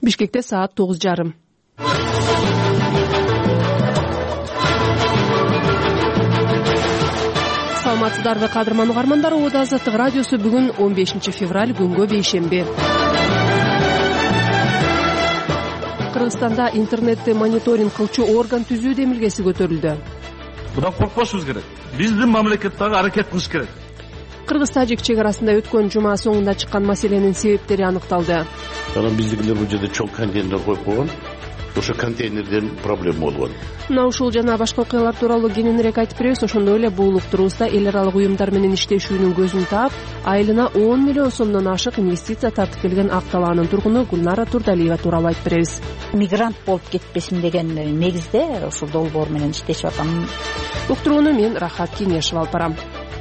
Бишкекте саат 9:30. Саламатсыздарбы кадырман угармандар, Ода Азаттык радиосу бүгүн 15 февраль күнгө бейшемби. Кыргызстанда интернетти мониторинг кылчу орган түзүү демилгеси көтөрүлдү. Мындан коркпошубуз керек. Биздин мамлекеттеги аракет кылыш керек. Кыргыз-тажик чек арасында өткөн жума соңунда чыккан маселенин себептери аныкталды. Биздикилер бул жерде чоң контейнер коюп койгон. Ошо контейнерден проблема болгон. Мына ушул жана башка окуялар тууралуу кененирээк айтып беребиз. Ошондой эле бул уктуруубузда эл аралык уюмдар менен иштешүүнүн көзүн таап, айылына 10 миллион сомдон ашык инвестиция тартып келген Ак Талаанын тургуну Гүлнара Турдалиева тууралуу айтып беребиз. Мигрант болуп кетпесин деген негизде ушул долбоор менен иштешип атам. Уктурууну мен Рахат Кенешева алып барам.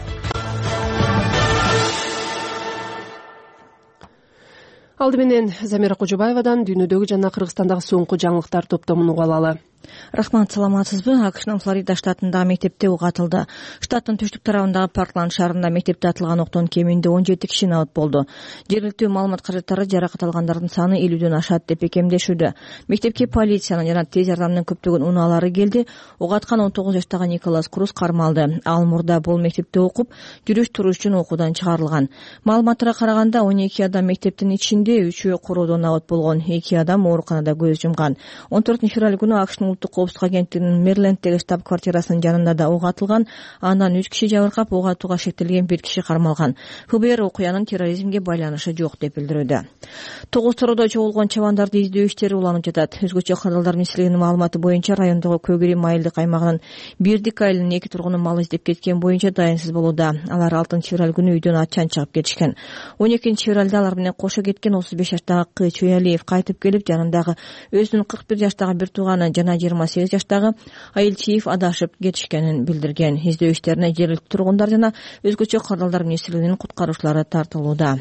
Алды менен Замира Кожобаевадан дүйнөдөгү жана Кыргызстандагы соңку жаңылыктар топтомун уга алалы. Рахмат, саламатсызбы? AQShnын Флорида штатындагы мектепте ук атылды. Штаттын түштүк тарабындагы Паркланд шаарында мектепте атылган октон кеминде 17 киши набыт болду. Жергиликтүү маалымат каражаттары жаракат алгандардын саны 50дөн ашат деп бекемдешүүдө. Мектепке полициянын жана тез жардамдын көптөгөн унаалары келди. Ук аткан 19 жаштагы Николас Круз кармалды. Ал мурда бул мектепте окуп, жүрүш туруш үчүн окуудан чыгарылган. Маалыматтарга караганда 12 адам мектептин ичинде, 3-өө короодон набыт болгон. 2 адам ооруканада көз жумган. 14 февраль күнү AQShnын Улуттук коопсуздук агенттигинин Мэриленддеги штаб-квартирасынын жанында да ок атылган. Андан 3 киши жабыркап, ок атууга шектелген 1 киши кармалган. ФБР окуянын терроризмге байланышы жок деп билдирүүдө. 9 тороодо чогулгон чабандарды издөө иштери уланып жатат. Өзгөчө кадалдар министрлигинин маалыматы боюнча райондогу Көгүрим айылдык аймагынын Бирдик айылынын 2 тургуну мал издеп кеткен боюнча дайынсыз болууда. Алар 6 февраль күнү үйдөн ачан чыгып кетишкен. 12 февралда алар менен кошо кеткен 35 жаштагы Чөйалиев кайтып келип, жанындагы өзүнүн 41 жаштагы бир тууганы жана 28 жаштагы Айылчиев адашып кетишкенин билдирген. Издөө иштерине жергиликтүү тургундар жана өзгөчө кадалдар министрлигинин куткаруучулары тартылууда.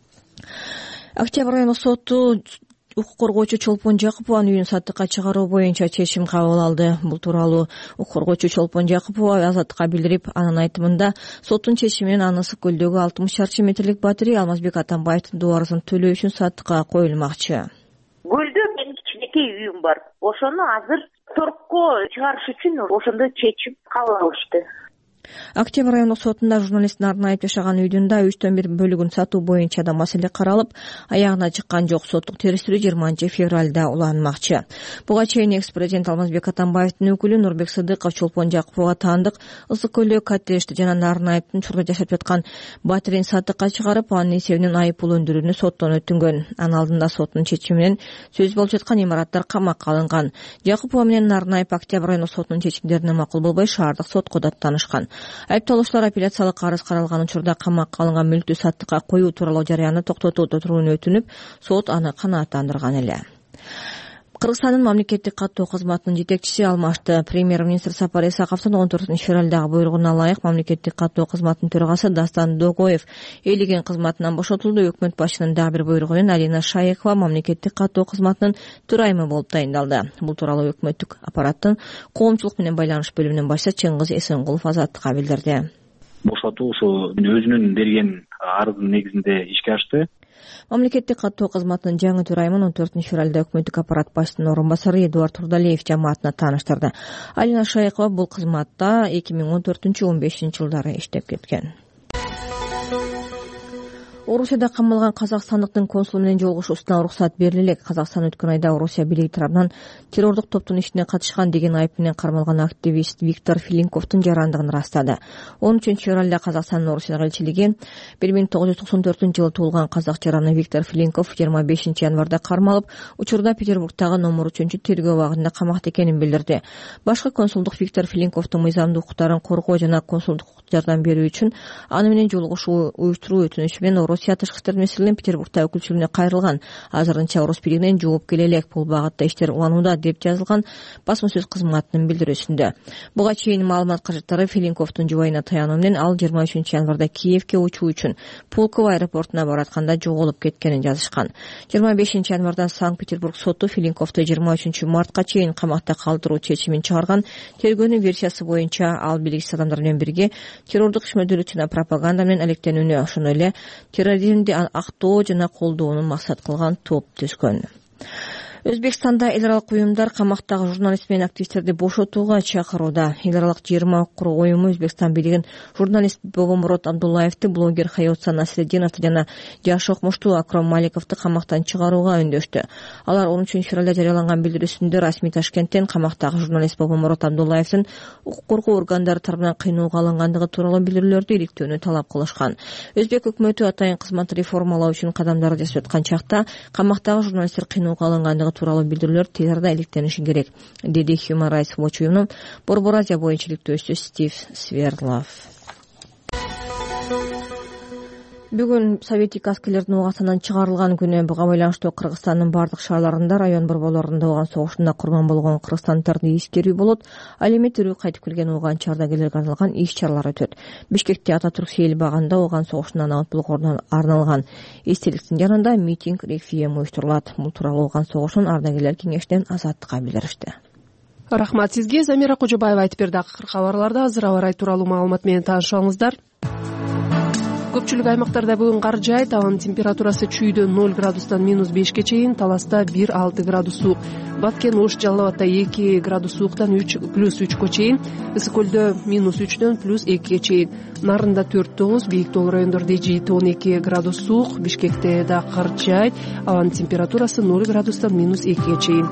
Октябрь райондук соту укук коргоочу Чолпон Жакупованын үйүн саттыкка чыгаруу боюнча чечим кабыл алды. Бул тууралуу укук коргоочу Чолпон Жакупова Азаттыкка билдирип, анын айтымында соттун чечими менен аны Ысык көлдөгү 60 шарчы метрлик батирей Алмазбек Атамбаевдин дубарысын төлөө үчүн саттыкка коюлмакчы. Көлдө менин кичинекей үйүм бар. Ошону азыр торгко чыгарыш үчүн ошондо чечим кабыл алышты. Октябрь райондук сотунда журналисттин арнайып жашаган үйдүн да 3/1 бөлүгүн сатуу боюнча да маселе каралып, аягына чыккан жок. Соттук териштирүү 20 февралда уланмакчы. Буга чейин экс-президент Алмазбек Атамбаевдин өкүлү Нурбек Сыдыков Чолпон Жакуповго таандык Ысык көлдөгү коттеджди жана Нарынайыптын чурда жашап жаткан батирейин саттыкка чыгарып, анын эсебинен айып пул өндүрүүнү соттон өтүнгөн. Анын алдында соттун чечими менен сөз болуп жаткан имараттар камакка алынган. Жакупова менен Нарынайып Октябрь райондук сотунун чечимдерине макул болбой шаардык сотко даттанышкан. Айыпталуучулар апелляциялык арыз каралган учурда камакка алынган мүлктү саттыкка коюу тууралуу жарыяны токтотуп отуруunu өтүнүп, сот аны канааттандырган эле. Кыргызстандын мамлекеттик каттоо кызматынын жетекчиси алмашты. Премьер-министр Сапар Исаковдун 14 февралдагы буйругуна ылайык мамлекеттик каттоо кызматынын төрагасы Дастан Догоев элеген кызматынан бошотулду. Өкмөт башчынын дагы бир буйругу менен Алина Шайыкова мамлекеттик каттоо кызматынын төрайымы болуп тайындалды. Бул тууралуу өкмөттүк аппараттын коомчулук менен байланыш бөлүмүнүн башчысы Чыңгыз Эсенгулов Азаттыкка билдирди. Бошотуу ушу өзүнүн берген арыздын негизинде ишке ашты. Мамлекеттик каттоо кызматынын жаңы төрайымын 14 февралда өкмөттүк аппарат башчысынын орун басары Эдуард Турдалиев жамаатына тааныштырды. Алина Шайыкова бул кызматта 2014-15 жылдары иштеп кеткен. Орусияда камалган казакстандыктын консулу менен жолугушуусуна уруксат берилелек. Казакстан өткөн айда Орусия бийлиги тарабынан террордук топтун ишине катышкан деген айып менен кармалган активист Виктор Филинковдун жарандыгын ырастады. 13 февралда Казакстандын Орусиядагы элчилиги 1994 туулган казак жараны Виктор Филинков 25 январда кармалып, учурда Петербургдагы номер 3 тергөө абагында камакта экенин билдирди. Башкы консулдук Виктор Филинковдун мыйзамдуу укуктарын коргоо жана консулдук жардам берүү үчүн аны менен жолугушуу уюштуруу өтүнүшү менен Орусия тышкы иштер министрлигинин Петербургда өкүлчүлүгүнө кайрылган. Азырынча Орус бийлигинен жооп келелек. Бул багытта иштер уланууда деп жазылган басма сөз кызматынын билдирүүсүндө. Буга чейин маалымат каражаттары Филинковдун жубайына таянуу менен ал 23 январда Киевке учуу үчүн Пулково аэропортуна баратканда жоголуп кеткенин жазышкан. 25 январда Санкт-Петербург соту Филинковду 23 мартка чейин камакта калтыруу чечимин чыгарган. Тергөөнүн версиясы боюнча ал белгисиз адамдар менен бирге террордук ишмердүүлүк жана пропаганда менен алектенүүнү, ошондой эле терроризмди актоо жана колдоону максат кылган топ түзгөн. Өзбекстанда эл аралык уюмдар камактагы журналист менен активисттерди бошотууга чакырууда. Эл аралык 20 укук уюму Өзбекстан бийлигин журналист Бобомурод Абдуллаевди, блогер Хаётса Насреддиновду жана жаш окумуштуу Акром Маликовду камактан чыгарууга үндөштү. Алар 13 февралда жарыяланган билдирүүсүндө расмий Ташкенттен камактагы журналист Бобомурод Абдуллаевдин укук коргоо органдары тарабынан кыйноого алынгандыгы тууралуу билдирүүлөрдү иликтөөнү талап кылышкан. Өзбек өкмөтү атайын кызматты реформалоо үчүн кадамдарды жасап аткан чакта камактагы журналисттер кыйноого алынгандыгы тууралуу билдирүүлөр тез арада иликтениши керек, деди Human Rights Watch уюмунун Борбор Азия боюнча иликтөөчүсү Стив Сверлов. Бүгүн Советик аскерлердин угасынан чыгарылган күнү. Буга байланыштуу Кыргызстандын бардык шаарларында, район борборлорунда ооган согушунда курман болгон кыргызстандыктарды эскерүү болот. Ал эми тирүү кайтып келген ооганчы ардагерлерге арналган иш-чаралар өтөт. Бишкекте Ататүрк сейил багында ооган согушунан абат болгондон арналган эстеликтин жанында митинг реквием уюштурулат. Бул тууралуу ооган согушунун ардагерлер кеңешинен Азаттыкка билдиришти. Рахмат сизге. Замира Кожобаева айтып берди. Акыркы кабарларда азыр аба ырайы тууралуу маалымат менен таанышыңыздар. Көпчүлүк аймактарда бүгүн кар жаайт. Абанын температурасы чүйдө 0 градустан -5ке чейин, Таласта 1-6 градус суук. Баткен, Ош, Жалал Абадта 2 градус сууктан +3ко чейин, Ысык көлдө -3дөн +2ге чейин, Нарында 4-9, бийик тоо райондордо 7-12 градус суук. Бишкекте да кар жаайт. Абанын температурасы 0 градустан -2ге чейин.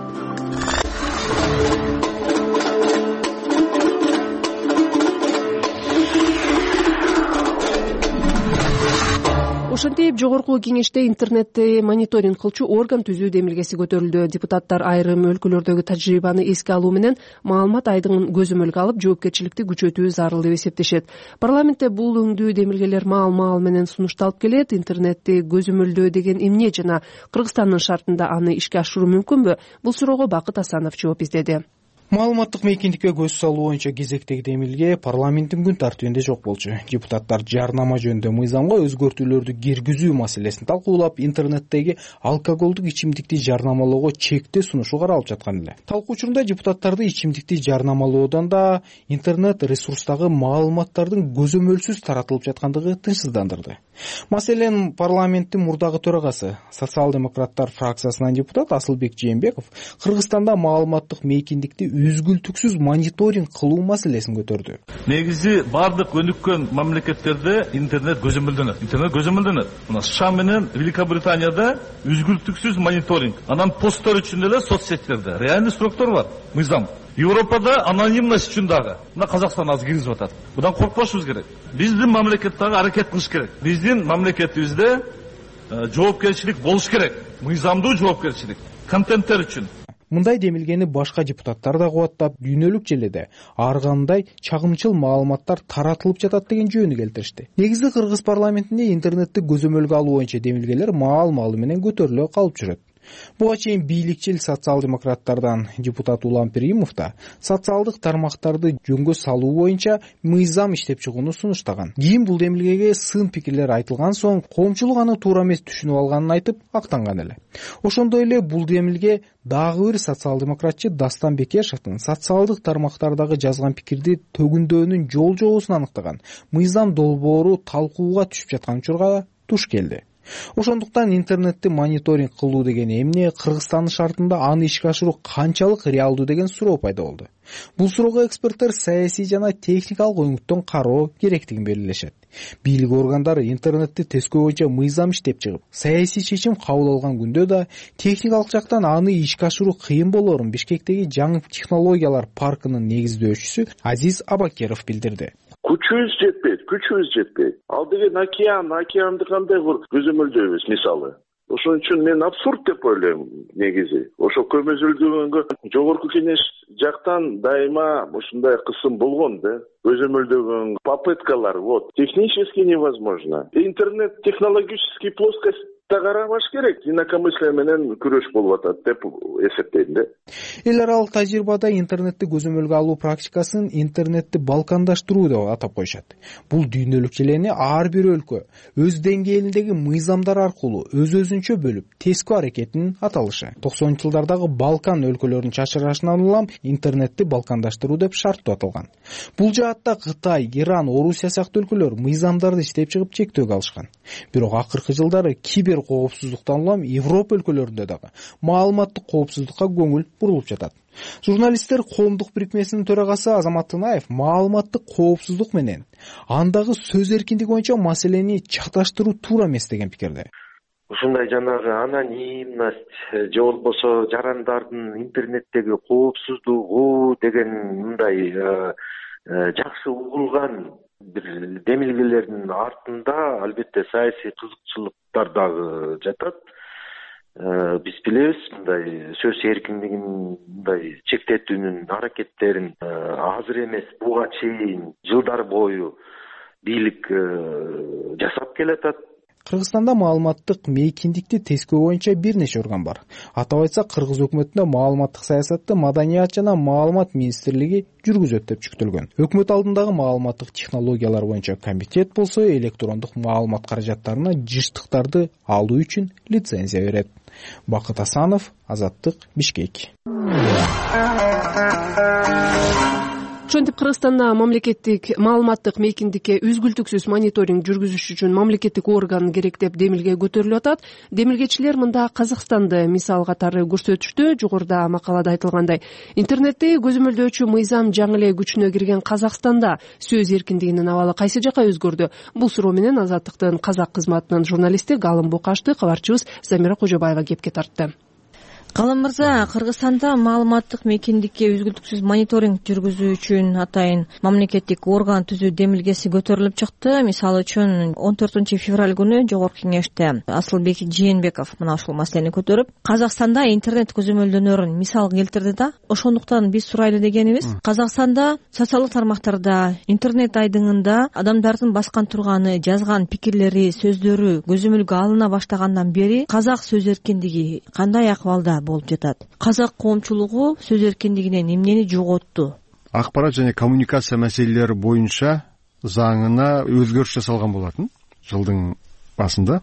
Ошентип жогорку кеңеште интернетти мониторинг кылчу орган түзүү демилгеси көтөрүлдү. Депутаттар айрым өлкөлөрдөгү тажрыйбаны эске алуу менен маалымат айдыгын көзөмөлгө алып, жоопкерчиликти күчөтүү зарыл деп эсептешет. Парламентте бул өңдүү демилгелер маал менен сунушталып келет. Интернетти көзөмөлдөө деген эмне жана Кыргызстандын шартында аны ишке ашыруу мүмкүнбү? Бул суроого Бакыт Асанов жооп издеди. Маалыматтык мейкиндикке көз салуу боюнча кезектеги демилге парламенттин күн тартибинде жок болчу. Депутаттар жарнама жөнүндө мыйзамга өзгөртүүлөрдү киргизүү маселесин талкуулап, интернеттеги алкоголдук ичимдикти жарнамалоого чектөө сунушу каралып жаткан эле. Талкуу учурунда депутаттарды ичимдикти жарнамалоодон да интернет ресурстагы маалыматтардын көзөмөлсүз таратылып жаткандыгы тынчсыздандырды. Маселен, парламенттин мурдагы төрагасы, социал-демократтар фракциясынан депутат Асылбек Жээнбеков Кыргызстанда маалыматтык мейкиндикти үзгүлтүксүз мониторинг кылуу маселесин көтөрдү. Негизи бардык өнүккөн мамлекеттерде интернет көзөмөлдөнөт. Мына США менен Великобританияда үзгүлтүксүз мониторинг. Анан посттор үчүн эле соцсеттерде реальный сроктор бар, мыйзам. Европада анонимность үчүн дагы. Мына Казакстан азыр киргизип атат. Будан коркпошубуз керек. Биздин мамлекет дагы аракет кылыш керек. Биздин мамлекетибизде жоопкерчилик болуш керек. Мыйзамдуу жоопкерчилик контенттер үчүн. Мындай демилгени башка депутаттар да кубаттап, дүйнөлүк желеде ар кандай чагымчыл маалыматтар таратылып жатат деген жөнү келтиришти. Негизи Кыргыз парламентинде интернетти көзөмөлгө алуу боюнча демилгелер маал-маалы менен көтөрүлө калып жүрөт. Буга чейин бийликчил социал-демократтардан депутат Улам Перимов да социалдык тармактарды жөнгө салуу боюнча мыйзам иштеп чыгууну сунуштаган. Кийин бул демилгеге сын пикирлер айтылган соң, коомчулук аны туура эмес түшүнүп алганын айтып актанган эле. Ошондой эле бул демилге дагы бир социал-демократчы Дастан Бекешевдин социалдык тармактардагы жазган пикирди төгүндөөнүн жол-жобосун аныктаган мыйзам долбоору талкууга түшүп жаткан учурга туш келди. Ошондуктан интернетти мониторинг кылуу деген эмне, Кыргызстандын шартында аны ишке ашыруу канчалык реалдуу деген суроо пайда болду. Бул суроого эксперттер саясий жана техникалык өңүттөн кароо керектигин белгилешет. Бийлик органдары интернетти тескөө боюнча мыйзам иштеп чыгып, саясий чечим кабыл алган күндө да техникалык жактан аны ишке ашыруу кыйын болоорун Бишкектеги жаңы технологиялар паркынын негиздөөчүсү Азиз Абакеров билдирди. Күчүбүз жетпейт. Ал деген океанды кандай көзөмөлдөйбүз мисалы. Ошон үчүн мен абсурд деп ойлойм негизи. Ошо көмөзөлдөгөнгө жогорку кеңеш жактан дайыма ушундай кысым болгон да. Көзөмөлдөгөн попыткалар, технически невозможно. Интернет технологический плоскость карабаш керек, инакомыслие менен күрөш болуп атат деп эсептейм да. Эл аралык тажрыйбада интернетти көзөмөлгө алуу практикасын интернетти балкандаштыруу деп атап коюшат. Бул дүйнөлүк желени ар бир өлкө өз деңгээлиндеги мыйзамдар аркылуу өз-өзүнчө бөлүп, тескөө аракетинин аталышы. 90-жылдардагы Балкан өлкөлөрүнүн чачырашынан улам интернетти балкандаштыруу деп шарттуу аталган. Бул жаатта Кытай, Иран, Орусия сыяктуу өлкөлөр мыйзамдарды иштеп чыгып чектөөгө алышкан. Бирок акыркы жылдары кибер кибер коопсуздуктан улам Европа өлкөлөрүндө дагы маалыматтык коопсуздукка көңүл бурулуп жатат. Журналисттер коомдук бирикмесинин төрагасы Азамат Тынаев маалыматтык коопсуздук менен андагы сөз эркиндиги боюнча маселени чаташтыруу туура эмес деген пикирде. Ушундай жанагы анонимность же болбосо жарандардын интернеттеги коопсуздугу деген мындай жакшы угулган бир демилгелердин артында албетте саясий кызыкчылыктар дагы жатат. Биз билебиз, мындай сөз эркиндигин мындай чектетүүнүн аракеттерин азыр эмес, буга чейин жылдар бою бийлик жасап келатат. Кыргызстанда маалыматтык мейкиндикти тескөө боюнча бир нече орган бар. Атап айтсак, Кыргыз өкмөтүндө маалыматтык саясатты Маданият жана маалымат министрлиги жүргүзөт деп жүктөлгөн. Өкмөт алдындагы маалыматтык технологиялар боюнча комитет болсо электрондук маалымат каражаттарына жыштыктарды алуу үчүн лицензия берет. Бакыт Асанов, Азаттык, Бишкек. Ошентип Кыргызстанда мамлекеттик маалыматтык мейкиндикке үзгүлтүксүз мониторинг жүргүзүш үчүн мамлекеттик орган керек деп демилге көтөрүлүп атат. Демилгечилер мында Казакстанды мисал катары көрсөтүштү. Жогоруда макалада айтылгандай, интернетти көзөмөлдөөчү мыйзам жаңы эле күчүнө кирген Казакстанда сөз эркиндигинин абалы кайсы жакка өзгөрдү? Бул суроо менен Азаттыктын казак кызматынын журналисти Галым Букашты кабарчыбыз Замира Кожобаева кепке тартты. Галым мырза, Кыргызстанда маалыматтык мейкиндикке үзгүлтүксүз мониторинг жүргүзүү үчүн атайын мамлекеттик орган түзүү демилгеси көтөрүлүп чыкты. Мисалы үчүн 14 февраль күнү Жогорку Кеңеште Асылбек Жээнбеков мына ушул маселени көтөрүп, Казакстанда интернет көзөмөлдөнөрүн мисал келтирди да. Ошондуктан биз сурайлы дегенибиз, Казакстанда социалдык тармактарда, интернет айдыңында адамдардын баскан турганы, жазган пикирлери, сөздөрү көзөмөлгө алына баштагандан бери казак сөз эркиндиги кандай акыбалда болуп жатат? Казак коомчулугу сөз эркиндигинен эмнени жоготту? Акпарат жана коммуникация маселелери боюнча заңына өзгөрүш жасалган болатын жылдын башында.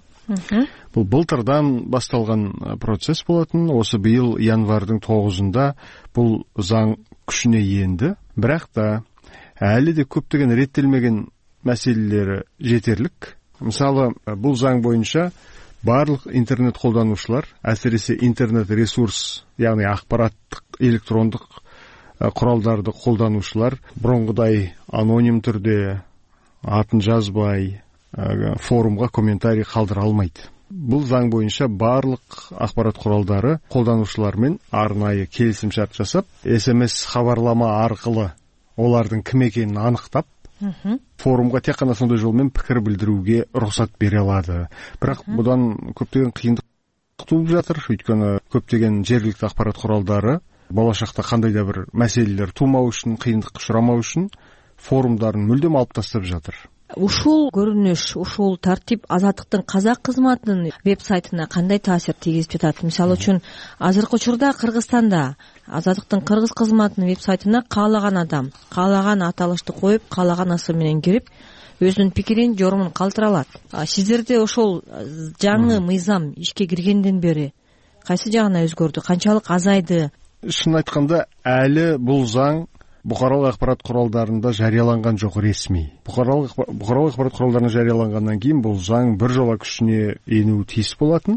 Бул былтырдан башталган процесс болатын. Осы быйыл январдын 9-ында бул заң күчүнө энди. Бирок да әлі де көптөгөн реттелмеген маселелери жетерлик. Мисалы, бул заң боюнча барлык интернет колдонуучулар, әсіресе интернет ресурс, яғни ақпараттық электрондық құралдарды қолданушылар бұрынғыдай аноним түрде атын жазбай форумға комментарий қалдыра алмайды. Бұл заң бойынша барлық ақпарат құралдары қолданушылармен арнайы келісімшарт жасап, SMS хабарлама арқылы олардың кім екенін анықтап, форумға тек қана сондай жолмен пікір білдіруге рұқсат бере алады. Бірақ бұдан көптеген қиындық туып жатыр, өйткені көптеген жергілікті ақпарат құралдары болашақта қандай да бір мәселелер тумау үшін, қиындыққа ұшырамау үшін форумдарын мүлдем алып тастап жатыр. Ушул көрүнүш, ушул тартип Азаттыктын казак кызматынын веб-сайтына кандай таасир тийгизип жатат? Мисалы үчүн, азыркы учурда Кыргызстанда Азаттыктын кыргыз кызматынын веб-сайтына каалаган адам, каалаган аталышты коюп, каалаган ысым менен кирип, өзүнүн пикирин, жорумун калтыра алат. Сиздерде ошол жаңы мыйзам ишке киргенден бери кайсы жагына өзгөрдү? Канчалык азайды? Шын айтканда, әлі бул заң бұқаралық ақпарат құралдарында жарияланған жоқ ресми. Бұқаралық ақпарат құралдарында жарияланғаннан кейін бұл заң бір жола күшіне енуі тиіс болатын.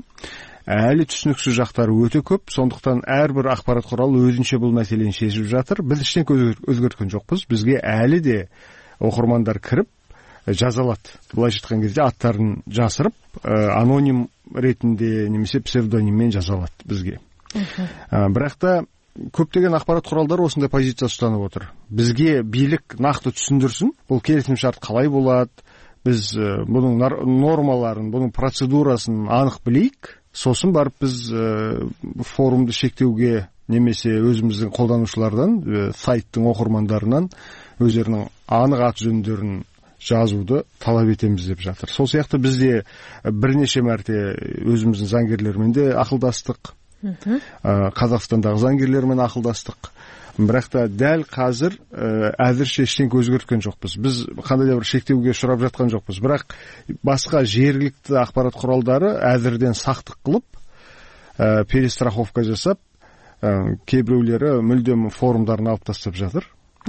Әлі түсініксіз жақтары өте көп, сондықтан әрбір ақпарат құралы өзінше бұл мәселені шешіп жатыр. Біз ештеңе өзгерткен жоқпыз. Бізге әлі де оқырмандар кіріп жазалады. Былайша айтқан кезде аттарын жасырып, аноним ретінде немесе псевдониммен жазалады бізге. Бірақ та көптеген ақпарат құралдары осындай позиция ұстанып отыр. Бізге билік нақты түсіндірсін, бұл келісімшарт қалай болады, біз бұның нормаларын, бұның процедурасын анық білейік, сосын барып біз форумды шектеуге немесе өзіміздің қолданушылардан, сайттың оқырмандарынан өздерінің анық аты жөндерін жазуды талап етеміз деп жатыр. Сол сияқты бізде бірнеше мәрте өзіміздің заңгерлермен де ақылдастық, Қазақстандағы заңгерлермен ақылдастық. Бірақ та дәл қазір әзірше ештеңе өзгерткен жоқпыз. Біз қандай да бір шектеуге ұшырап жатқан жоқпыз. Бірақ басқа жергілікті ақпарат құралдары әзірден сақтық қылып, перестраховка жасап, кейбіреулері мүлдем форумдарын алып тастап жатыр.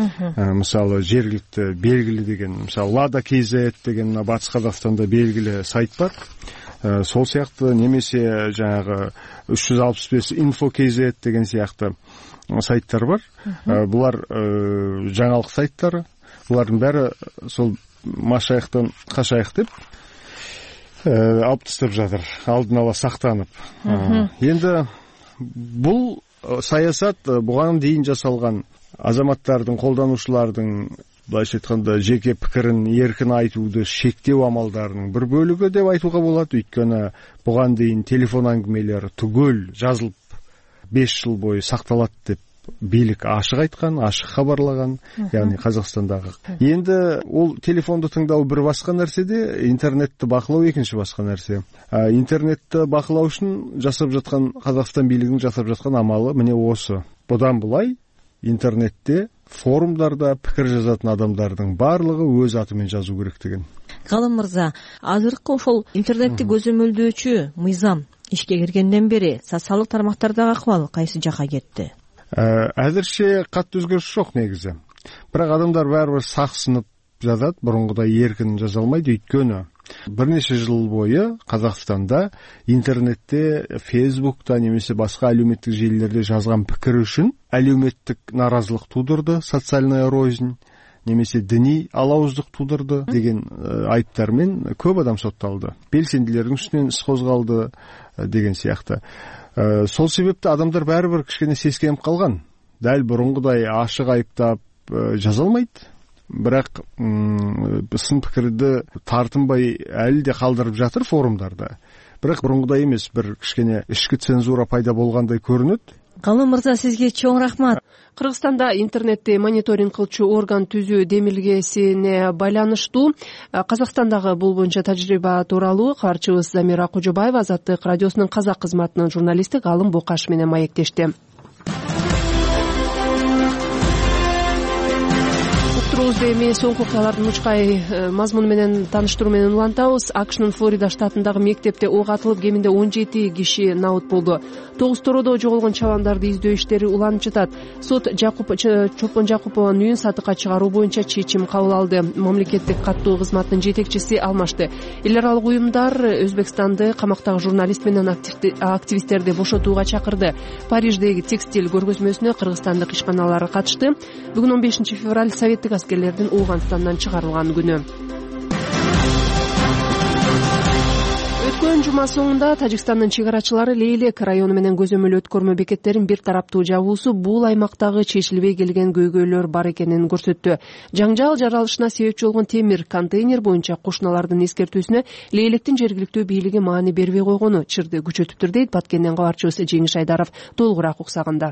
Мысалы жергілікті белгілі деген, мысалы Lada KZ деген батыс Қазақстанда белгілі сайт бар. сол сияқты немесе жаңағы 365 info.kz деген сияқты сайттар бар. Бұлар жаңалық сайттары. Бұлардың бәрі сол машаяқтан қашаяқ деп алып тастап жатыр, алдын ала сақтанып. Енді бұл саясат бұған дейін жасалған азаматтардың, қолданушылардың былайша айтқанда жеке пікірін еркін айтуды шектеу амалдарының бір бөлігі деп айтуға болады. Өйткені бұған дейін телефон әңгімелері түгел жазылып 5 жыл бойы сақталады деп билік ашық айтқан, ашық хабарлаған, яғни Қазақстандағы. Енді ол телефонды тыңдау бір басқа нәрседе, интернетті бақылау екінші басқа нәрсе. Интернетті бақылау үшін жасап жатқан Қазақстан билігінің жасап жатқан амалы міне осы. Бұдан былай интернетте, форумдарда пікір жазатын адамдардың барлығы өз атымен жазу керектігін. Ғалым мырза, азыркы ошол интернетти көзөмөлдөөчү мыйзам ишке киргенден бери социалдык тармактардагы акыбал кайсы жакка кетти? Әзірше қатты өзгеріс жоқ негізі. Бірақ адамдар бәрібір сақсынып жазады, бұрынғыдай еркін жаза алмайды. Өйткені бірнеше жыл бойы Қазақстанда интернетте, Фейсбукта немесе басқа әлеуметтік желілерде жазған пікір үшін әлеуметтік наразылық тудырды, социальная рознь, немесе діни алауыздық тудырды деген айыптармен көп адам сотталды. Белсенділердің үстінен іс қозғалды деген сияқты. Сол себепті адамдар бәрібір кішкене сескеніп қалған. Дәл бұрынғыдай ашық айыптап жаза алмайды. Бірақ сын пікірді тартынбай әлі де қалдырып жатыр форумдарда. Бірақ бұрынғыдай емес, бір кішкене ішкі цензура пайда болғандай көрінеді. Ғалым мырза, сізге чоң рахмат. Кыргызстанда интернетти мониторинг кылчу орган түзүү демилгесине байланыштуу Казакстандагы бул боюнча тажрыйба тууралуу кабарчыбыз Замира Кожобаева Азаттык радиосунун казак кызматынын журналисти Галым Бокаш менен маектешти. Эми соңку окуялардын мучкай мазмуну менен тааныштыруу менен улантабыз. АКШнын Флорида штатындагы мектепте ок атылып, кеминде 17 киши набыт болду. 9 тоrodо жоголгон чабандарды издөө иштери уланып жатат. Сот Чопон Жакупованын үйүн сатыкка чыгаруу боюнча чечим кабыл алды. Мамлекеттик каттуу кызматтын жетекчиси алмашты. Эл аралык уюмдар Өзбекстанды камактагы журналист менен активисттерди бошотууга чакырды. Париждеги текстиль көргөзмөсүнө кыргызстандык ишканалар катышты. Бүгүн 15 февраль советтик аскерлердин Ооганстандан чыгарылган күнү. Өткөн жума соңунда Тажикстандын чегарачылары Лейлек району менен көзөмөл өткөрмө бекеттерин бир тараптуу жабуусу бул аймактагы чечилбей келген көйгөйлөр бар экенин көрсөттү. Жаңжал жаралышына себепчи болгон темир контейнер боюнча кошуналардын эскертүүсүнө Лейлектин жергиликтүү бийлиги маани бербей койгону чырды күчөтүптүр дейт Баткенден кабарчыбыз Жеңиш Айдаров. Толугураак уксаганда.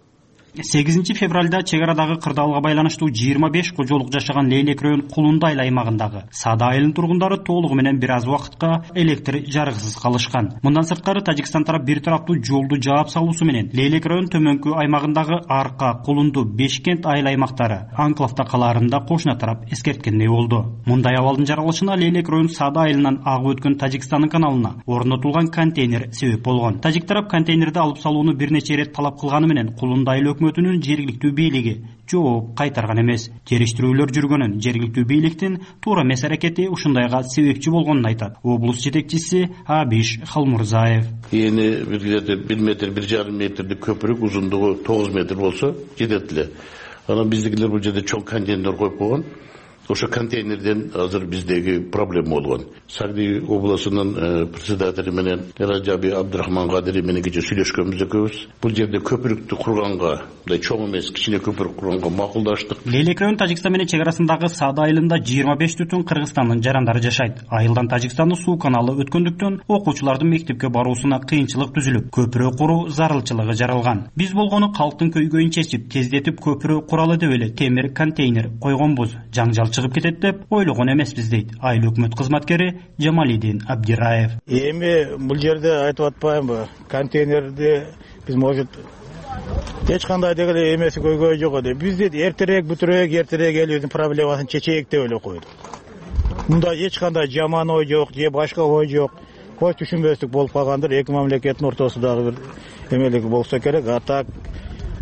8 февралда чегарадагы кырдаалга байланыштуу 25 кожолук жашаган Лейлек район Кулунда айыл аймагындагы Сада айылынын тургундары толугу менен бир аз убакытка электр жарыгысыз калышкан. Мындан сырткары Тажикстан тарап бир тараптуу жолду жаап салуусу менен Лейлек район төмөнкү аймагындагы Арка, Кулунду, Бешкент айыл аймактары анклавда калаарында кошуна тарап эскерткендей болду. Мындай абалдын жаралышына Лейлек район Сада айылынан агып өткөн Тажикстандын каналына орнотулган контейнер себеп болгон. Тажик тарап контейнерди алып салууну бир нече ирет талап кылганы менен Кулунда айыл өкмөтүнүн жергиликтүү бийлиги жооп кайтарган эмес. Териштирүүлөр жүргөнүн жергиликтүү бийликтин туура эмес аракети ушундайга себепчи болгонун айтат облус жетекчиси Абиш Халмурзаев. Эни 1 метр, 1,5 метрдик көпүрүк узундугу 9 метр болсо жетет эле. Анан биздикилер бул жерде чоң контейнер коюп койгон. Ошо контейнерден азыр биздеги проблема болгон. Сагди областынын председатели менен Раджаби Абдрахман Кадири менен кече сүйлөшкөнбүз экөөбүз. Бул жерде көпүрүктү курганга, мындай чоң эмес, кичине көпүрүк курганга макулдаштык. Лейлек район Тажикстан менен чегарасындагы Сада айылында 25 түтүн Кыргызстандын жарандары жашайт. Айылдан Тажикстандын суу каналы өткөндүктөн окуучулардын мектепке баруусуна кыйынчылык түзүлүп, көпүрө куруу зарылчылыгы жаралган. Биз болгону калктын көйгөйүн чечип, тездетип көпүрө куралы деп эле темир контейнер койгонбуз. Жаңжал чыгып кетет деп ойлогон эмеспиз дейт айыл өкмөт кызматкери Жамалидин Абдираев. Эми бул жерде айтып атпаймынбы, контейнерди биз может эч кандай деген эмеси көйгөй жок деп. Биз дейт эртерээк элибиздин проблемасын чечейик деп эле койдук. Мында эч кандай жаман ой жок, же башка ой жок. Кош түшүнбөстүк болуп калгандыр. Эки мамлекеттин ортосундагы бир эмелик болсо керек. А так